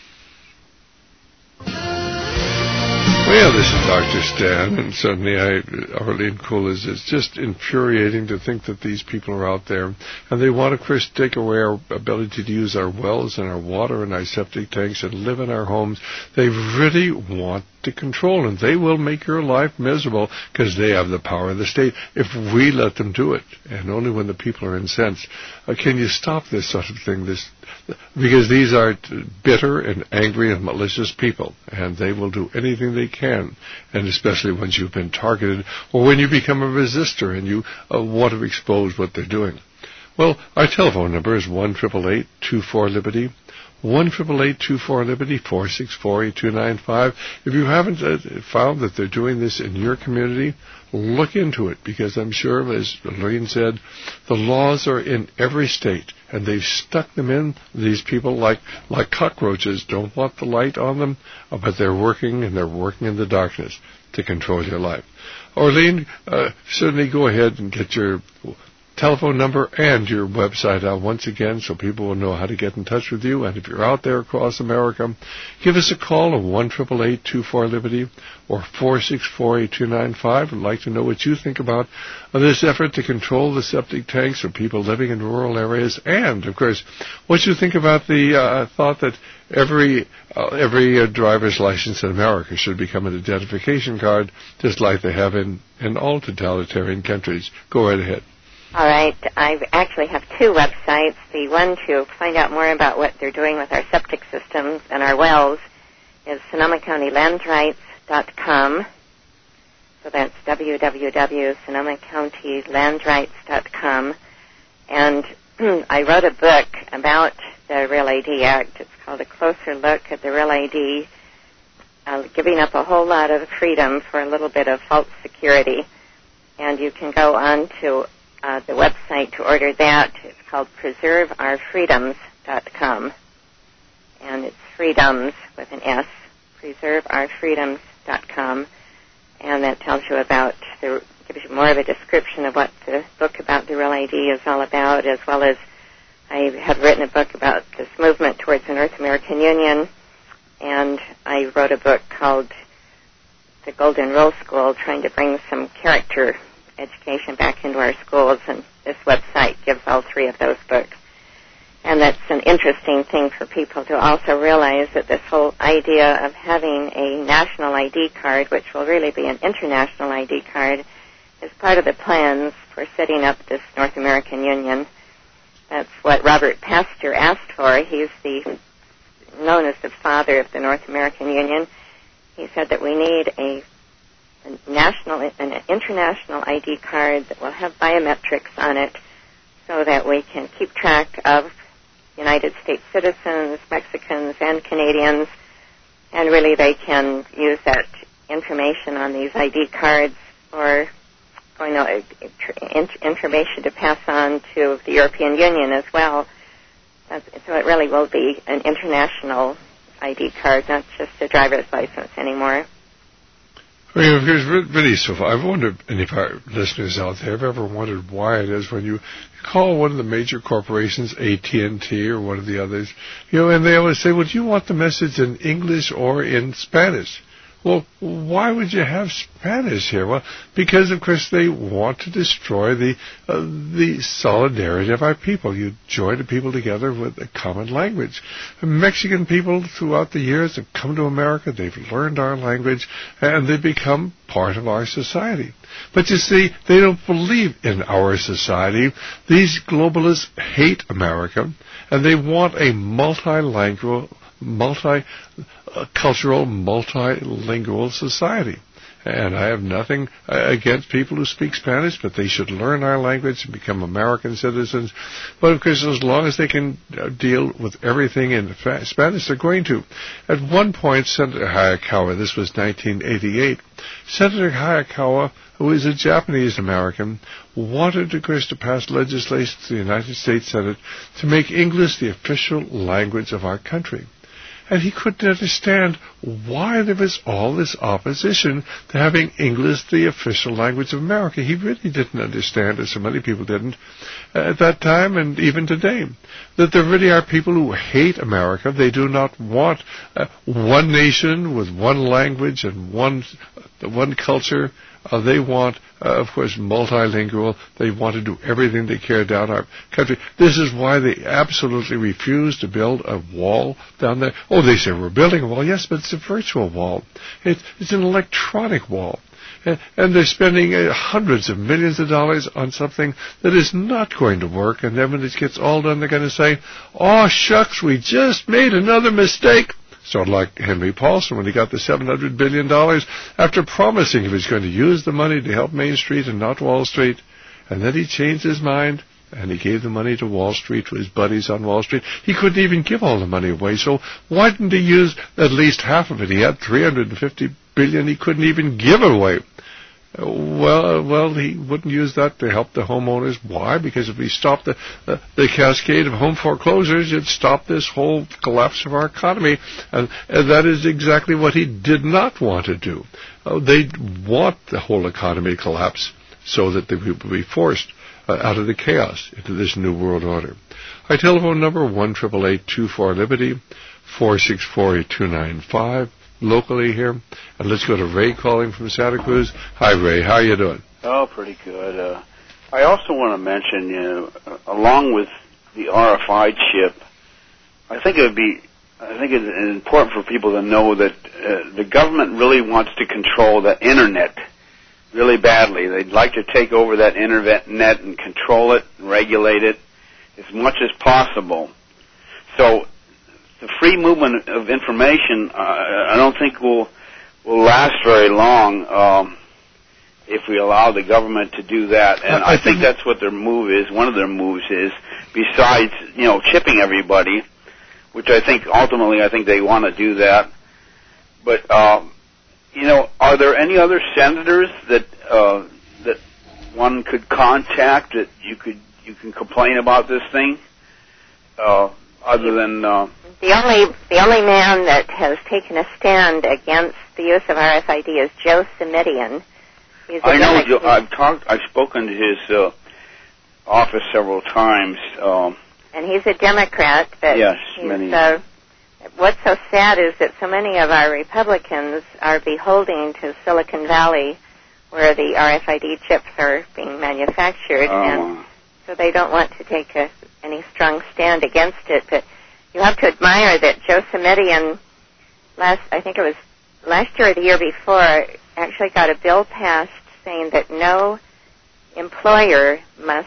Well, this is Doctor Stan, and suddenly I, Orlene Kula, is it's just infuriating to think that these people are out there, and they want to, of course, take away our ability to use our wells and our water and our septic tanks and live in our homes. They really want to control, and they will make your life miserable because they have the power of the state if we let them do it. And only when the people are incensed uh, can you stop this sort of thing, this because these are bitter and angry and malicious people, and they will do anything they can and, and especially once you've been targeted or when you become a resistor and you uh, want to expose what they're doing. Well, our telephone number is one eight eight eight, two four, Liberty. one eight eight eight, two four, Liberty, four six four, eight two nine five. If you haven't uh, found that they're doing this in your community, look into it, because I'm sure, as Lorraine said, the laws are in every state, and they've stuck them in. These people, like like cockroaches, don't want the light on them, uh, but they're working, and they're working in the darkness to control your life. Orlean, uh, certainly go ahead and get your telephone number and your website out once again so people will know how to get in touch with you. And if you're out there across America, give us a call at one eight eight eight, two four, Liberty or four six four, eight two nine five. I'd like to know what you think about uh, this effort to control the septic tanks for people living in rural areas. And, of course, what you think about the uh, thought that every uh, every uh, driver's license in America should become an identification card, just like they have in, in all totalitarian countries. Go right ahead. All right. I actually have two websites. The one to find out more about what they're doing with our septic systems and our wells is Sonoma County Land Rights dot com. So that's w w w dot sonoma county land rights dot com. And I wrote a book about the Real I D Act. It's called A Closer Look at the Real I D, uh, giving up a whole lot of freedom for a little bit of false security. And you can go on to Uh, the website to order that. It's called preserve our freedoms dot com. And it's freedoms with an S, preserve our freedoms dot com. And that tells you about, the, gives you more of a description of what the book about the Real I D is all about, as well as I have written a book about this movement towards the North American Union. And I wrote a book called The Golden Rule School, trying to bring some character education back into our schools, and this website gives all three of those books. And that's an interesting thing for people to also realize, that this whole idea of having a national I D card, which will really be an international I D card, is part of the plans for setting up this North American Union. That's what Robert Pastor asked for. He's the known as the father of the North American Union. He said that we need a a national, an international I D card that will have biometrics on it, so that we can keep track of United States citizens, Mexicans, and Canadians, and really they can use that information on these I D cards for, for you know, information to pass on to the European Union as well. That's, so it really will be an international I D card, not just a driver's license anymore. I mean, because really, so far, I've wondered, and if our listeners out there have ever wondered why it is when you call one of the major corporations, A T and T or one of the others, you know, and they always say, well, do you want the message in English or in Spanish? Well, why would you have Spanish here? Well, because, of course, they want to destroy the uh, the solidarity of our people. You join the people together with a common language. Mexican people throughout the years have come to America. They've learned our language, and they've become part of our society. But you see, they don't believe in our society. These globalists hate America, and they want a multilingual, multi A cultural, multilingual society. And I have nothing against people who speak Spanish, but they should learn our language and become American citizens. But, of course, as long as they can deal with everything in Spanish, they're going to. At one point, Senator Hayakawa, this was nineteen eighty-eight, Senator Hayakawa, who is a Japanese-American, wanted, of course, to pass legislation to the United States Senate to make English the official language of our country. And he couldn't understand why there was all this opposition to having English the official language of America. He really didn't understand, as so many people didn't, uh, at that time and even today, that there really are people who hate America. They do not want uh, one nation with one language and one, uh, one culture. Uh, they want, uh, of course, multilingual. They want to do everything they care down our country. This is why they absolutely refuse to build a wall down there. Oh, they say we're building a wall. Yes, but it's a virtual wall. It, it's an electronic wall. And, and they're spending uh, hundreds of millions of dollars on something that is not going to work. And then when it gets all done, they're going to say, oh, shucks, we just made another mistake. Sort of like Henry Paulson when he got the seven hundred billion dollars after promising he was going to use the money to help Main Street and not Wall Street. And then he changed his mind, and he gave the money to Wall Street, to his buddies on Wall Street. He couldn't even give all the money away, so why didn't he use at least half of it? He had three hundred fifty billion dollars he couldn't even give away. Well, well, he wouldn't use that to help the homeowners. Why? Because if we stopped the, the, the cascade of home foreclosures, it'd stop this whole collapse of our economy. And, and that is exactly what he did not want to do. Uh, they want the whole economy to collapse so that they would be forced uh, out of the chaos into this new world order. Our telephone number, one eight eight eight, two four, Liberty, four six four, eight two nine five. Locally here, and let's go to Ray calling from Santa Cruz. Hi, Ray. How are you doing? Oh, pretty good. Uh, I also want to mention, you know, uh, along with the R F I chip, I think it would be, I think it's important for people to know that uh, the government really wants to control the internet really badly. They'd like to take over that internet and control it and regulate it as much as possible. So the free movement of information, uh, I don't think will will last very long um, if we allow the government to do that. And I, I think that's what their move is. One of their moves is, besides, you know, chipping everybody, which I think ultimately I think they want to do that. But uh, you know, are there any other senators that uh, that one could contact that you could you can complain about this thing? Uh, other than uh, the only the only man that has taken a stand against the use of R F I D is Joe Simitian. He's a I know. Democrat. Joe, I've talked. I've spoken to his uh, office several times. Um, and he's a Democrat. But yes, he's, many. Uh, what's so sad is that so many of our Republicans are beholding to Silicon Valley, where the R F I D chips are being manufactured, Oh. and so they don't want to take a, any strong stand against it. But you have to admire that Joe Simitian, last, I think it was last year or the year before, actually got a bill passed saying that no employer must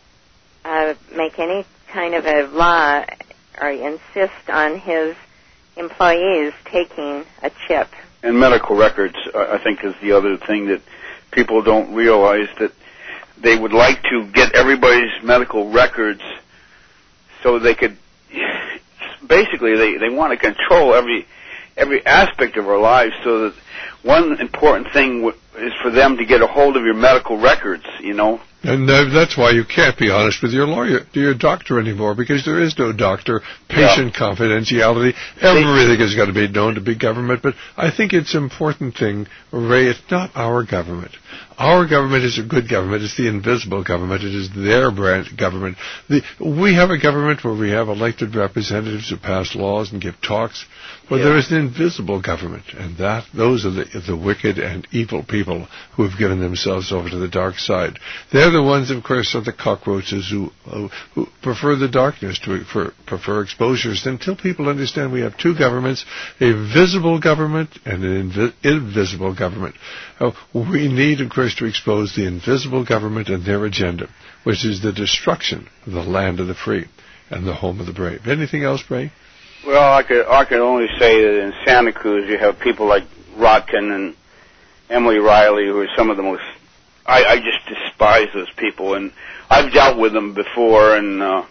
uh, make any kind of a law or insist on his employees taking a chip. And medical records, uh, I think, is the other thing that people don't realize, that they would like to get everybody's medical records so they could, basically, they, they want to control every every aspect of our lives, so that one important thing w- is for them to get a hold of your medical records, you know. And uh, that's why you can't be honest with your lawyer, your doctor anymore, because there is no doctor, patient yeah. confidentiality. Everything has got to be known to big government. But I think it's an important thing, Ray, it's not our government. Our government is a good government. It's the invisible government. It is their branch government. The, we have a government where we have elected representatives who pass laws and give talks, but yeah. there is an invisible government, and that those are the, the wicked and evil people who have given themselves over to the dark side. They're the ones, of course, are the cockroaches who, uh, who prefer the darkness to for, prefer exposures. Until people understand we have two governments, a visible government and an invi- invisible government. Uh, we need, of course, to expose the invisible government and their agenda, which is the destruction of the land of the free and the home of the brave. Anything else, Ray? Well, I could I could only say that in Santa Cruz you have people like Rotkin and Emily Riley, who are some of the most, I, I just despise those people, and I've dealt with them before, and uh,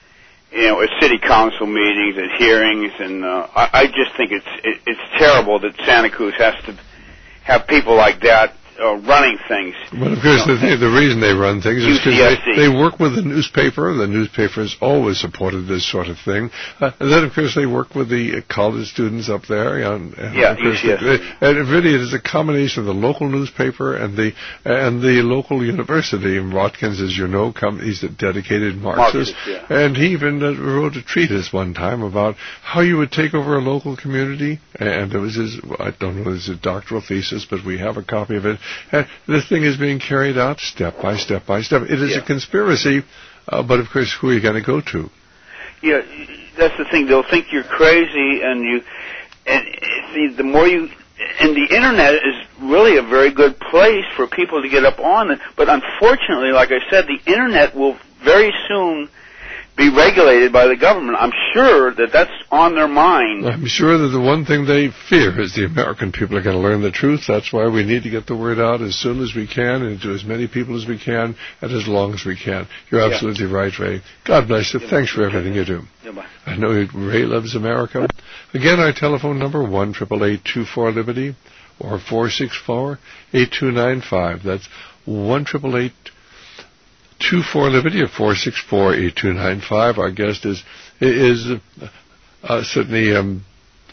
you know, at city council meetings, at hearings, and uh, I, I just think it's it, it's terrible that Santa Cruz has to have people like that uh, running things. Well, of course, the, thing, the reason they run things is because they, they work with the newspaper. The newspaper has always supported this sort of thing. Uh, and then, of course, they work with the uh, college students up there. And, and yeah, of course, U C S C. The, and really, it is a combination of the local newspaper and the and the local university. And Rotkins, as you know, come, he's a dedicated Marxist. Marxist, yeah. And he even uh, wrote a treatise one time about how you would take over a local community. And it was his, I don't know if it was a doctoral thesis, but we have a copy of it. And this thing is being carried out step by step by step. It is yeah. a conspiracy, uh, but of course, who are you going to go to? Yeah, that's the thing. They'll think you're crazy, and you, and see, the more you, and the internet is really a very good place for people to get up on it. But unfortunately, like I said, the internet will very soon be regulated by the government. I'm sure that that's on their mind. I'm sure that the one thing they fear is the American people are going to learn the truth. That's why we need to get the word out as soon as we can and to as many people as we can and as long as we can. You're absolutely yeah. right, Ray. God bless you. Yeah, Thanks for everything you do. Yeah, I know Ray loves America. Again, our telephone number, one eight eight eight, two four, Liberty or four six four, eight two nine five. That's one eight eight eight, two four, Liberty or four six four, eight two nine five. Our guest is is uh, uh, certainly um,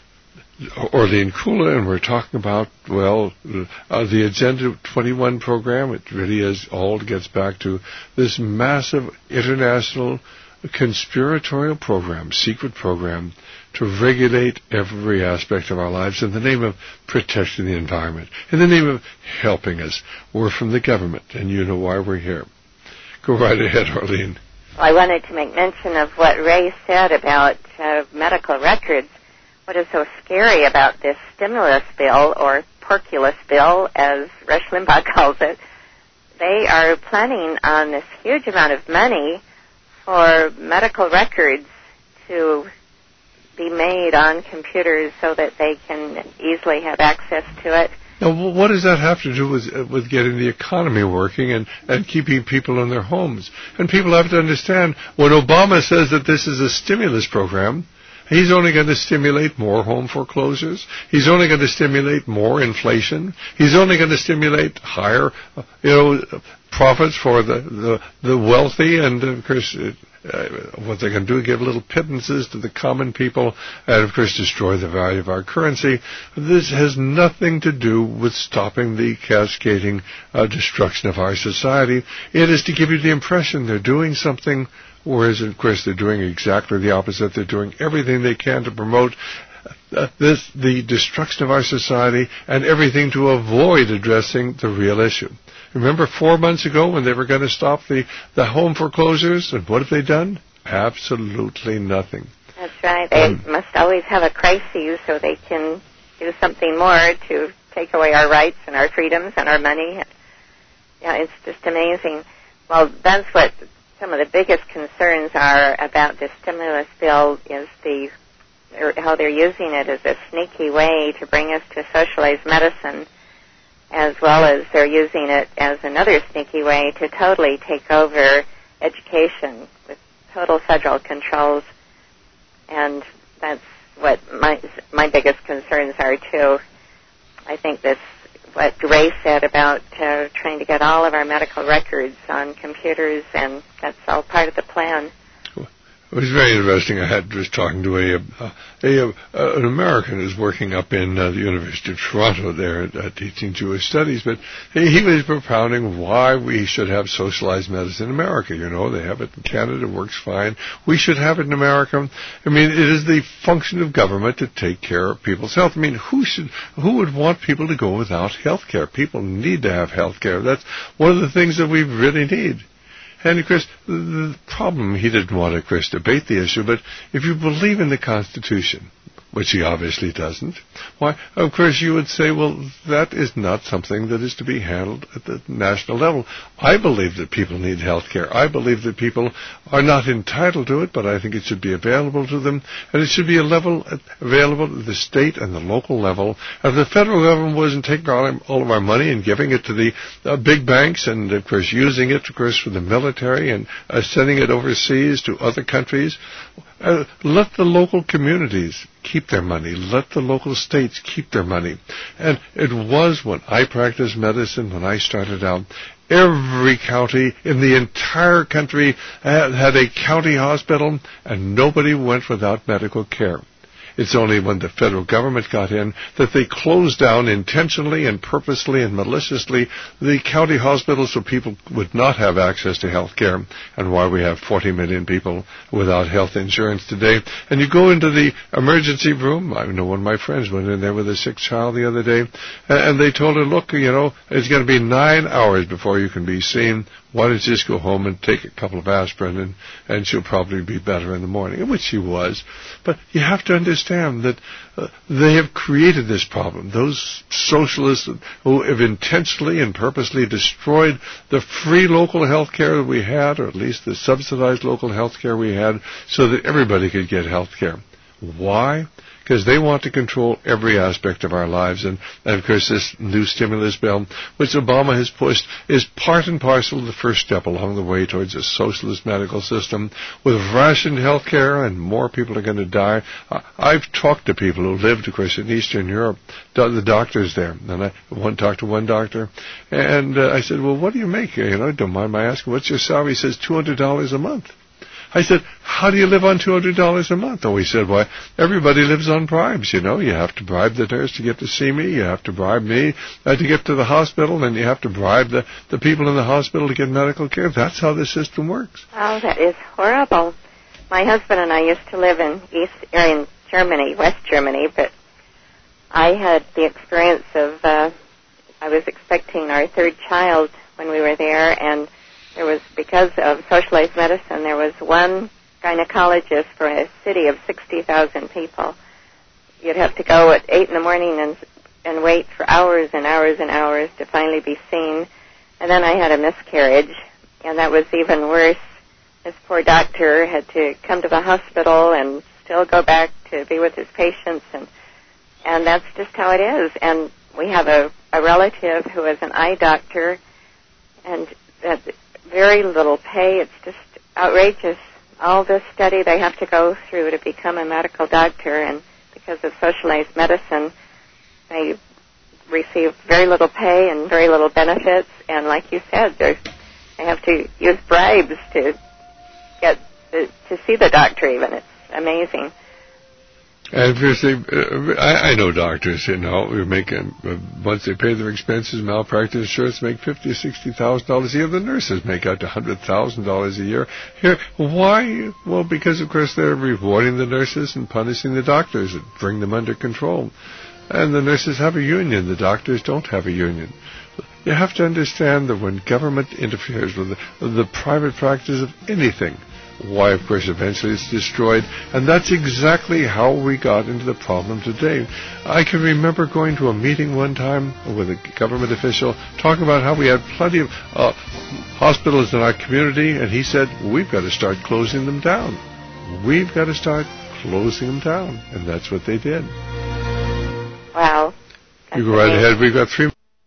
Orlene Kula, and we're talking about, well, uh, the Agenda twenty-one program. It really is all gets back to this massive international conspiratorial program, secret program, to regulate every aspect of our lives in the name of protecting the environment, in the name of helping us. We're from the government, and you know why we're here. Go right ahead, Arlene. Well, I wanted to make mention of what Ray said about uh, medical records. What is so scary about this stimulus bill, or porculus bill, as Rush Limbaugh calls it, they are planning on this huge amount of money for medical records to be made on computers so that they can easily have access to it. Now, what does that have to do with uh, with getting the economy working and, and keeping people in their homes? And people have to understand, when Obama says that this is a stimulus program, he's only going to stimulate more home foreclosures. He's only going to stimulate more inflation. He's only going to stimulate higher, uh, you know, profits for the, the, the wealthy, and of course, uh, what they're going to do is give little pittances to the common people, and of course destroy the value of our currency. This has nothing to do with stopping the cascading uh, destruction of our society. It is to give you the impression they're doing something, whereas of course they're doing exactly the opposite. They're doing everything they can to promote Uh, this, the destruction of our society, and everything to avoid addressing the real issue. Remember four months ago when they were going to stop the, the home foreclosures, and what have they done? Absolutely nothing. That's right. They um, must always have a crisis so they can do something more to take away our rights and our freedoms and our money. Yeah, it's just amazing. Well, that's what some of the biggest concerns are about this stimulus bill, is the or how they're using it as a sneaky way to bring us to socialized medicine, as well as they're using it as another sneaky way to totally take over education with total federal controls. And that's what my my biggest concerns are, too. I think this, what Ray said about uh, trying to get all of our medical records on computers, and that's all part of the plan. It was very interesting. I had was talking to a, a, a, a an American who's working up in uh, the University of Toronto there uh, teaching Jewish studies, but he, he was propounding why we should have socialized medicine in America. You know, they have it in Canada, it works fine. We should have it in America. I mean, it is the function of government to take care of people's health. I mean, who should, who would want people to go without health care? People need to have health care. That's one of the things that we really need. And, of course, the problem, he didn't want to, of course, debate the issue, but if you believe in the Constitution, which he obviously doesn't, why, of course, you would say, well, that is not something that is to be handled at the national level. I believe that people need health care. I believe that people are not entitled to it, but I think it should be available to them, and it should be a level available at the state and the local level. If the federal government wasn't taking all, all of our money and giving it to the uh, big banks, and, of course, using it, of course, for the military and uh, sending it overseas to other countries, uh, let the local communities keep their money. Let the local states keep their money. And it was when I practiced medicine, when I started out, every county in the entire country had, had a county hospital, and nobody went without medical care. It's only when the federal government got in that they closed down intentionally and purposely and maliciously the county hospitals so people would not have access to health care, and why we have forty million people without health insurance today. And you go into the emergency room. I know one of my friends went in there with a sick child the other day, and they told her, look, you know, it's going to be nine hours before you can be seen. why don't you just go home and take a couple of aspirin and, and she'll probably be better in the morning, which she was. But you have to understand that uh, they have created this problem. Those socialists who have intentionally and purposely destroyed the free local health care that we had, or at least the subsidized local health care we had, so that everybody could get health care. Why? Because they want to control every aspect of our lives. And, and, of course, this new stimulus bill, which Obama has pushed, is part and parcel of the first step along the way towards a socialist medical system with rationed health care, and more people are going to die. I've talked to people who lived, of course, in Eastern Europe, the doctors there. And I one, talked to one doctor, and uh, I said, well, what do you make? You know, don't mind my asking, what's your salary? He says, two hundred dollars a month. I said, how do you live on two hundred dollars a month? Oh, he said, well, everybody lives on bribes, you know. You have to bribe the nurse to get to see me. You have to bribe me uh, to get to the hospital. And you have to bribe the, the people in the hospital to get medical care. That's how the system works. Oh, that is horrible. My husband and I used to live in East, or in Germany, West Germany, but I had the experience of, uh, I was expecting our third child when we were there, and there was, because of socialized medicine, there was one gynecologist for a city of sixty thousand people. You'd have to go at eight in the morning and and wait for hours and hours and hours to finally be seen. And then I had a miscarriage, and that was even worse. This poor doctor had to come to the hospital and still go back to be with his patients, and and that's just how it is. And we have a, a relative who is an eye doctor, and that very little pay. It's just outrageous. All this study they have to go through to become a medical doctor, and because of socialized medicine, they receive very little pay and very little benefits. And like you said, they have to use bribes to get the, to see the doctor even. It's amazing. And of course, they, uh, I, I know doctors, you know, who make, uh, once they pay their expenses, malpractice insurance, make fifty, sixty thousand dollars a year. The nurses make out to one hundred thousand dollars a year. Here, why? Well, because of course they're rewarding the nurses and punishing the doctors and bring them under control. And the nurses have a union. The doctors don't have a union. You have to understand that when government interferes with the, the private practice of anything, why, of course, eventually it's destroyed. And that's exactly how we got into the problem today. I can remember going to a meeting one time with a government official talking about how we had plenty of uh, hospitals in our community, and he said, we've got to start closing them down. We've got to start closing them down. And that's what they did. Wow. You go right ahead. We've got three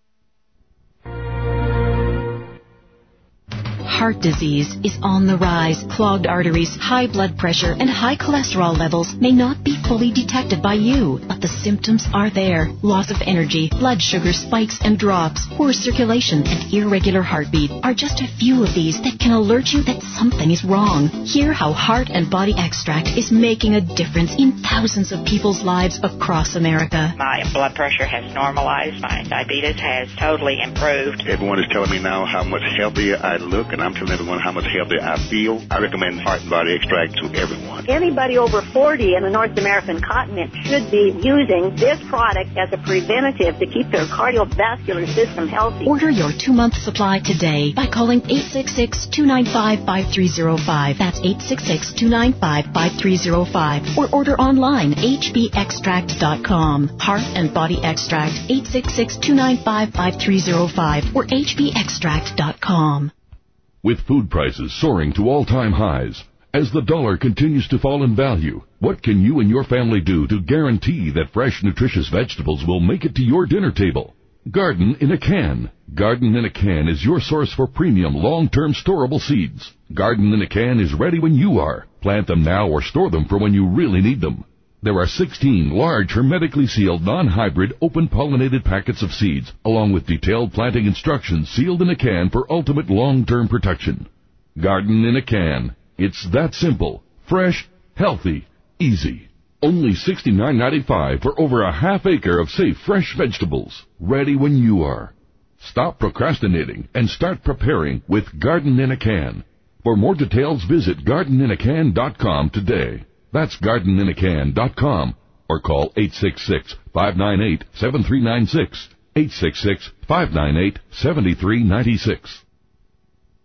Heart disease is on the rise. Clogged arteries, high blood pressure, and high cholesterol levels may not be fully detected by you, but the symptoms are there. Loss of energy, blood sugar spikes and drops, poor circulation, and irregular heartbeat are just a few of these that can alert you that something is wrong. Hear how Heart and Body Extract is making a difference in thousands of people's lives across America. My blood pressure has normalized. My diabetes has totally improved. Everyone is telling me now how much healthier I look, and I'm telling everyone how much healthier I feel. I recommend Heart and Body Extract to everyone. Anybody over forty in the North American continent should be using this product as a preventative to keep their cardiovascular system healthy. Order your two-month supply today by calling eight six six, two nine five, five three zero five. That's eight six six, two nine five, five three zero five. Or order online, h b extract dot com. Heart and Body Extract, eight six six, two nine five, five three zero five or h b extract dot com. With food prices soaring to all-time highs, as the dollar continues to fall in value, what can you and your family do to guarantee that fresh, nutritious vegetables will make it to your dinner table? Garden in a Can. Garden in a Can is your source for premium, long-term storable seeds. Garden in a Can is ready when you are. Plant them now or store them for when you really need them. There are sixteen large, hermetically sealed, non-hybrid, open-pollinated packets of seeds, along with detailed planting instructions sealed in a can for ultimate long-term protection. Garden in a Can. It's that simple, fresh, healthy, easy. Only sixty-nine ninety-five for over a half acre of safe, fresh vegetables, ready when you are. Stop procrastinating and start preparing with Garden in a Can. For more details, visit garden in a can dot com today. That's garden in a can dot com or call eight six six, five nine eight, seven three nine six, eight six six, five nine eight, seven three nine six.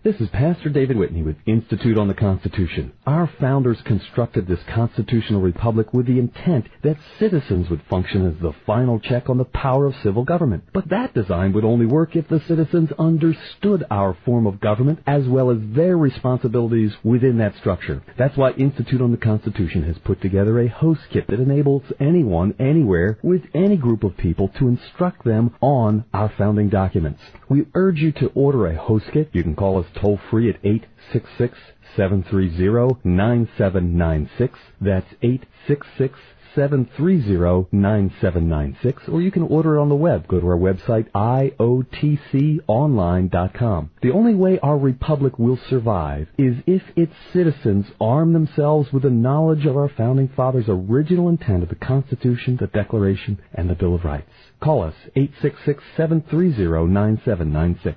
This is Pastor David Whitney with Institute on the Constitution. Our founders constructed this constitutional republic with the intent that citizens would function as the final check on the power of civil government. But that design would only work if the citizens understood our form of government as well as their responsibilities within that structure. That's why Institute on the Constitution has put together a host kit that enables anyone, anywhere, with any group of people to instruct them on our founding documents. We urge you to order a host kit. You can call us toll free at eight six six, seven three zero, nine seven nine six. That's eight six six, seven three zero, nine seven nine six. Or you can order it on the web. Go to our website, I O T C online dot com. The only way our republic will survive is if its citizens arm themselves with the knowledge of our founding fathers' original intent of the Constitution, the Declaration, and the Bill of Rights. Call us, eight six six, seven three zero, nine seven nine six.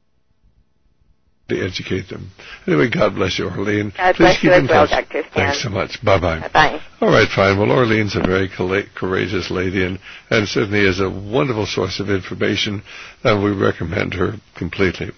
To educate them. Anyway, God bless you, Orlean. God Please bless keep you in as well, touch. Doctor Stan. Thanks so much. Bye-bye. Bye-bye. All right, fine. Well, Orlean's a very courageous lady and, and certainly is a wonderful source of information, and we recommend her completely,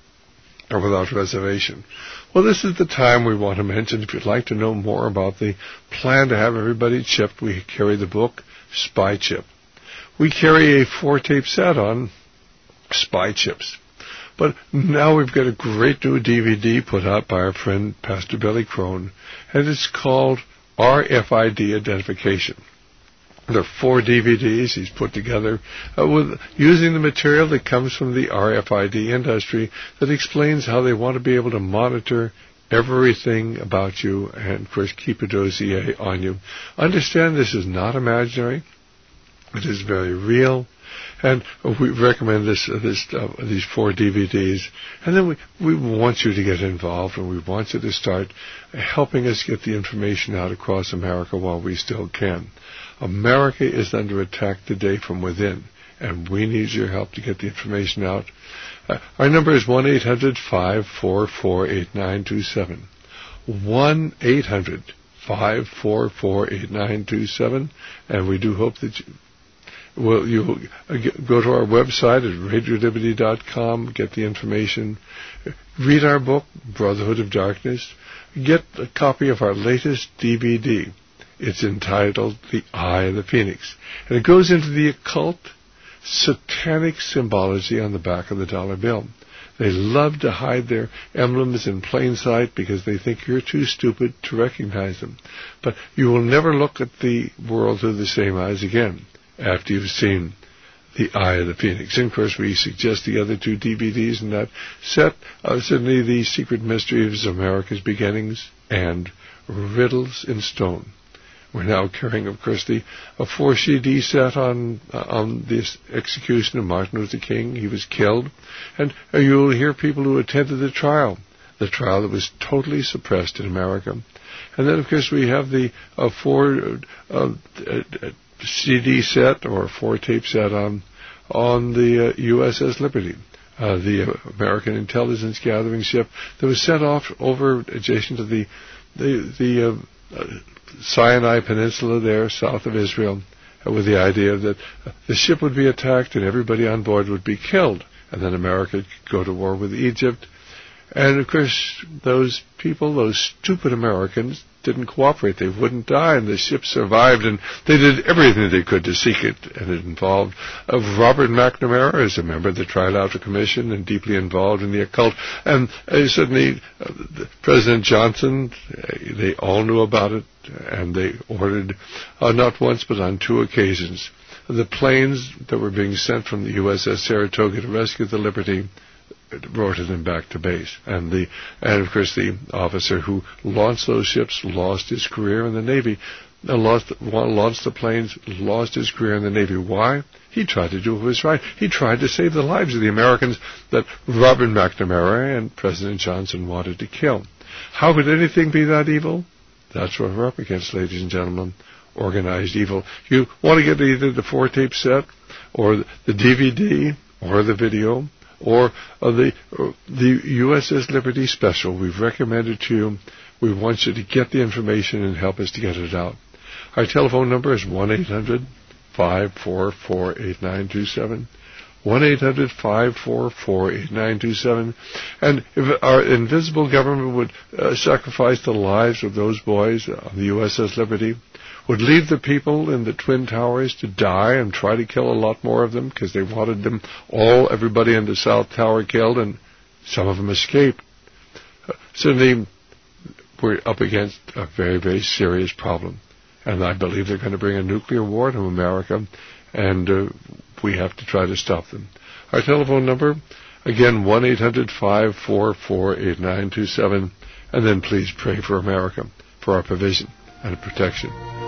or without reservation. Well, this is the time we want to mention, if you'd like to know more about the plan to have everybody chipped, we carry the book Spy Chip. We carry a four-tape set on spy chips. But now we've got a great new D V D put out by our friend Pastor Billy Crone, and it's called R F I D Identification. There are four D V Ds he's put together uh, with using the material that comes from the R F I D industry that explains how they want to be able to monitor everything about you and, of course, keep a dossier on you. Understand this is not imaginary. It is very real. And we recommend this, uh, this, uh, these four D V Ds. And then we, we want you to get involved, and we want you to start helping us get the information out across America while we still can. America is under attack today from within, and we need your help to get the information out. Uh, our number is one eight hundred, five four four, eight nine two seven. one eight hundred, five four four, eight nine two seven. And we do hope that you... Well, you go to our website at radio liberty dot com, get the information, read our book, Brotherhood of Darkness, get a copy of our latest D V D. It's entitled The Eye of the Phoenix. And it goes into the occult, satanic symbology on the back of the dollar bill. They love to hide their emblems in plain sight because they think you're too stupid to recognize them. But you will never look at the world through the same eyes again after you've seen The Eye of the Phoenix. And, of course, we suggest the other two D V Ds in that set, uh, certainly The Secret Mysteries of America's Beginnings and Riddles in Stone. We're now carrying, of course, the a four C D set on uh, on the execution of Martin Luther King. He was killed. And uh, you'll hear people who attended the trial, the trial that was totally suppressed in America. And then, of course, we have the uh, four... Uh, uh, C D set or four-tape set on on the uh, U S S Liberty, uh, the American intelligence gathering ship that was sent off over adjacent to the the, the uh, uh, Sinai Peninsula there, south of Israel, uh, with the idea that uh, the ship would be attacked and everybody on board would be killed, and then America could go to war with Egypt. And, of course, those people, those stupid Americans, didn't cooperate. They wouldn't die, and the ship survived, and they did everything they could to seek it. And it involved uh, Robert McNamara as a member of the Trilateral Commission and deeply involved in the occult. And uh, certainly uh, President Johnson, uh, they all knew about it, and they ordered, uh, not once but on two occasions, the planes that were being sent from the U S S Saratoga to rescue the Liberty rotated them back to base. And the and of course the officer who launched those ships lost his career in the Navy. Uh, lost launched the planes, lost his career in the Navy. Why? He tried to do what was right. He tried to save the lives of the Americans that Robert McNamara and President Johnson wanted to kill. How could anything be that evil? That's what we're up against, ladies and gentlemen. Organized evil. You want to get either the four-tape set or the D V D or the video or uh, the uh, the U S S Liberty special. We've recommended to you. We want you to get the information and help us to get it out. Our telephone number is one eight hundred, five four four, eight nine two seven. one eight hundred five four four eight nine two seven. And if our invisible government would uh, sacrifice the lives of those boys on the U S S Liberty, would leave the people in the Twin Towers to die and try to kill a lot more of them because they wanted them all, everybody in the South Tower killed, and some of them escaped. Uh, certainly, we're up against a very, very serious problem. And I believe they're going to bring a nuclear war to America, and uh, we have to try to stop them. Our telephone number, again, one eight hundred five four four eight nine two seven, and then please pray for America, for our provision and protection.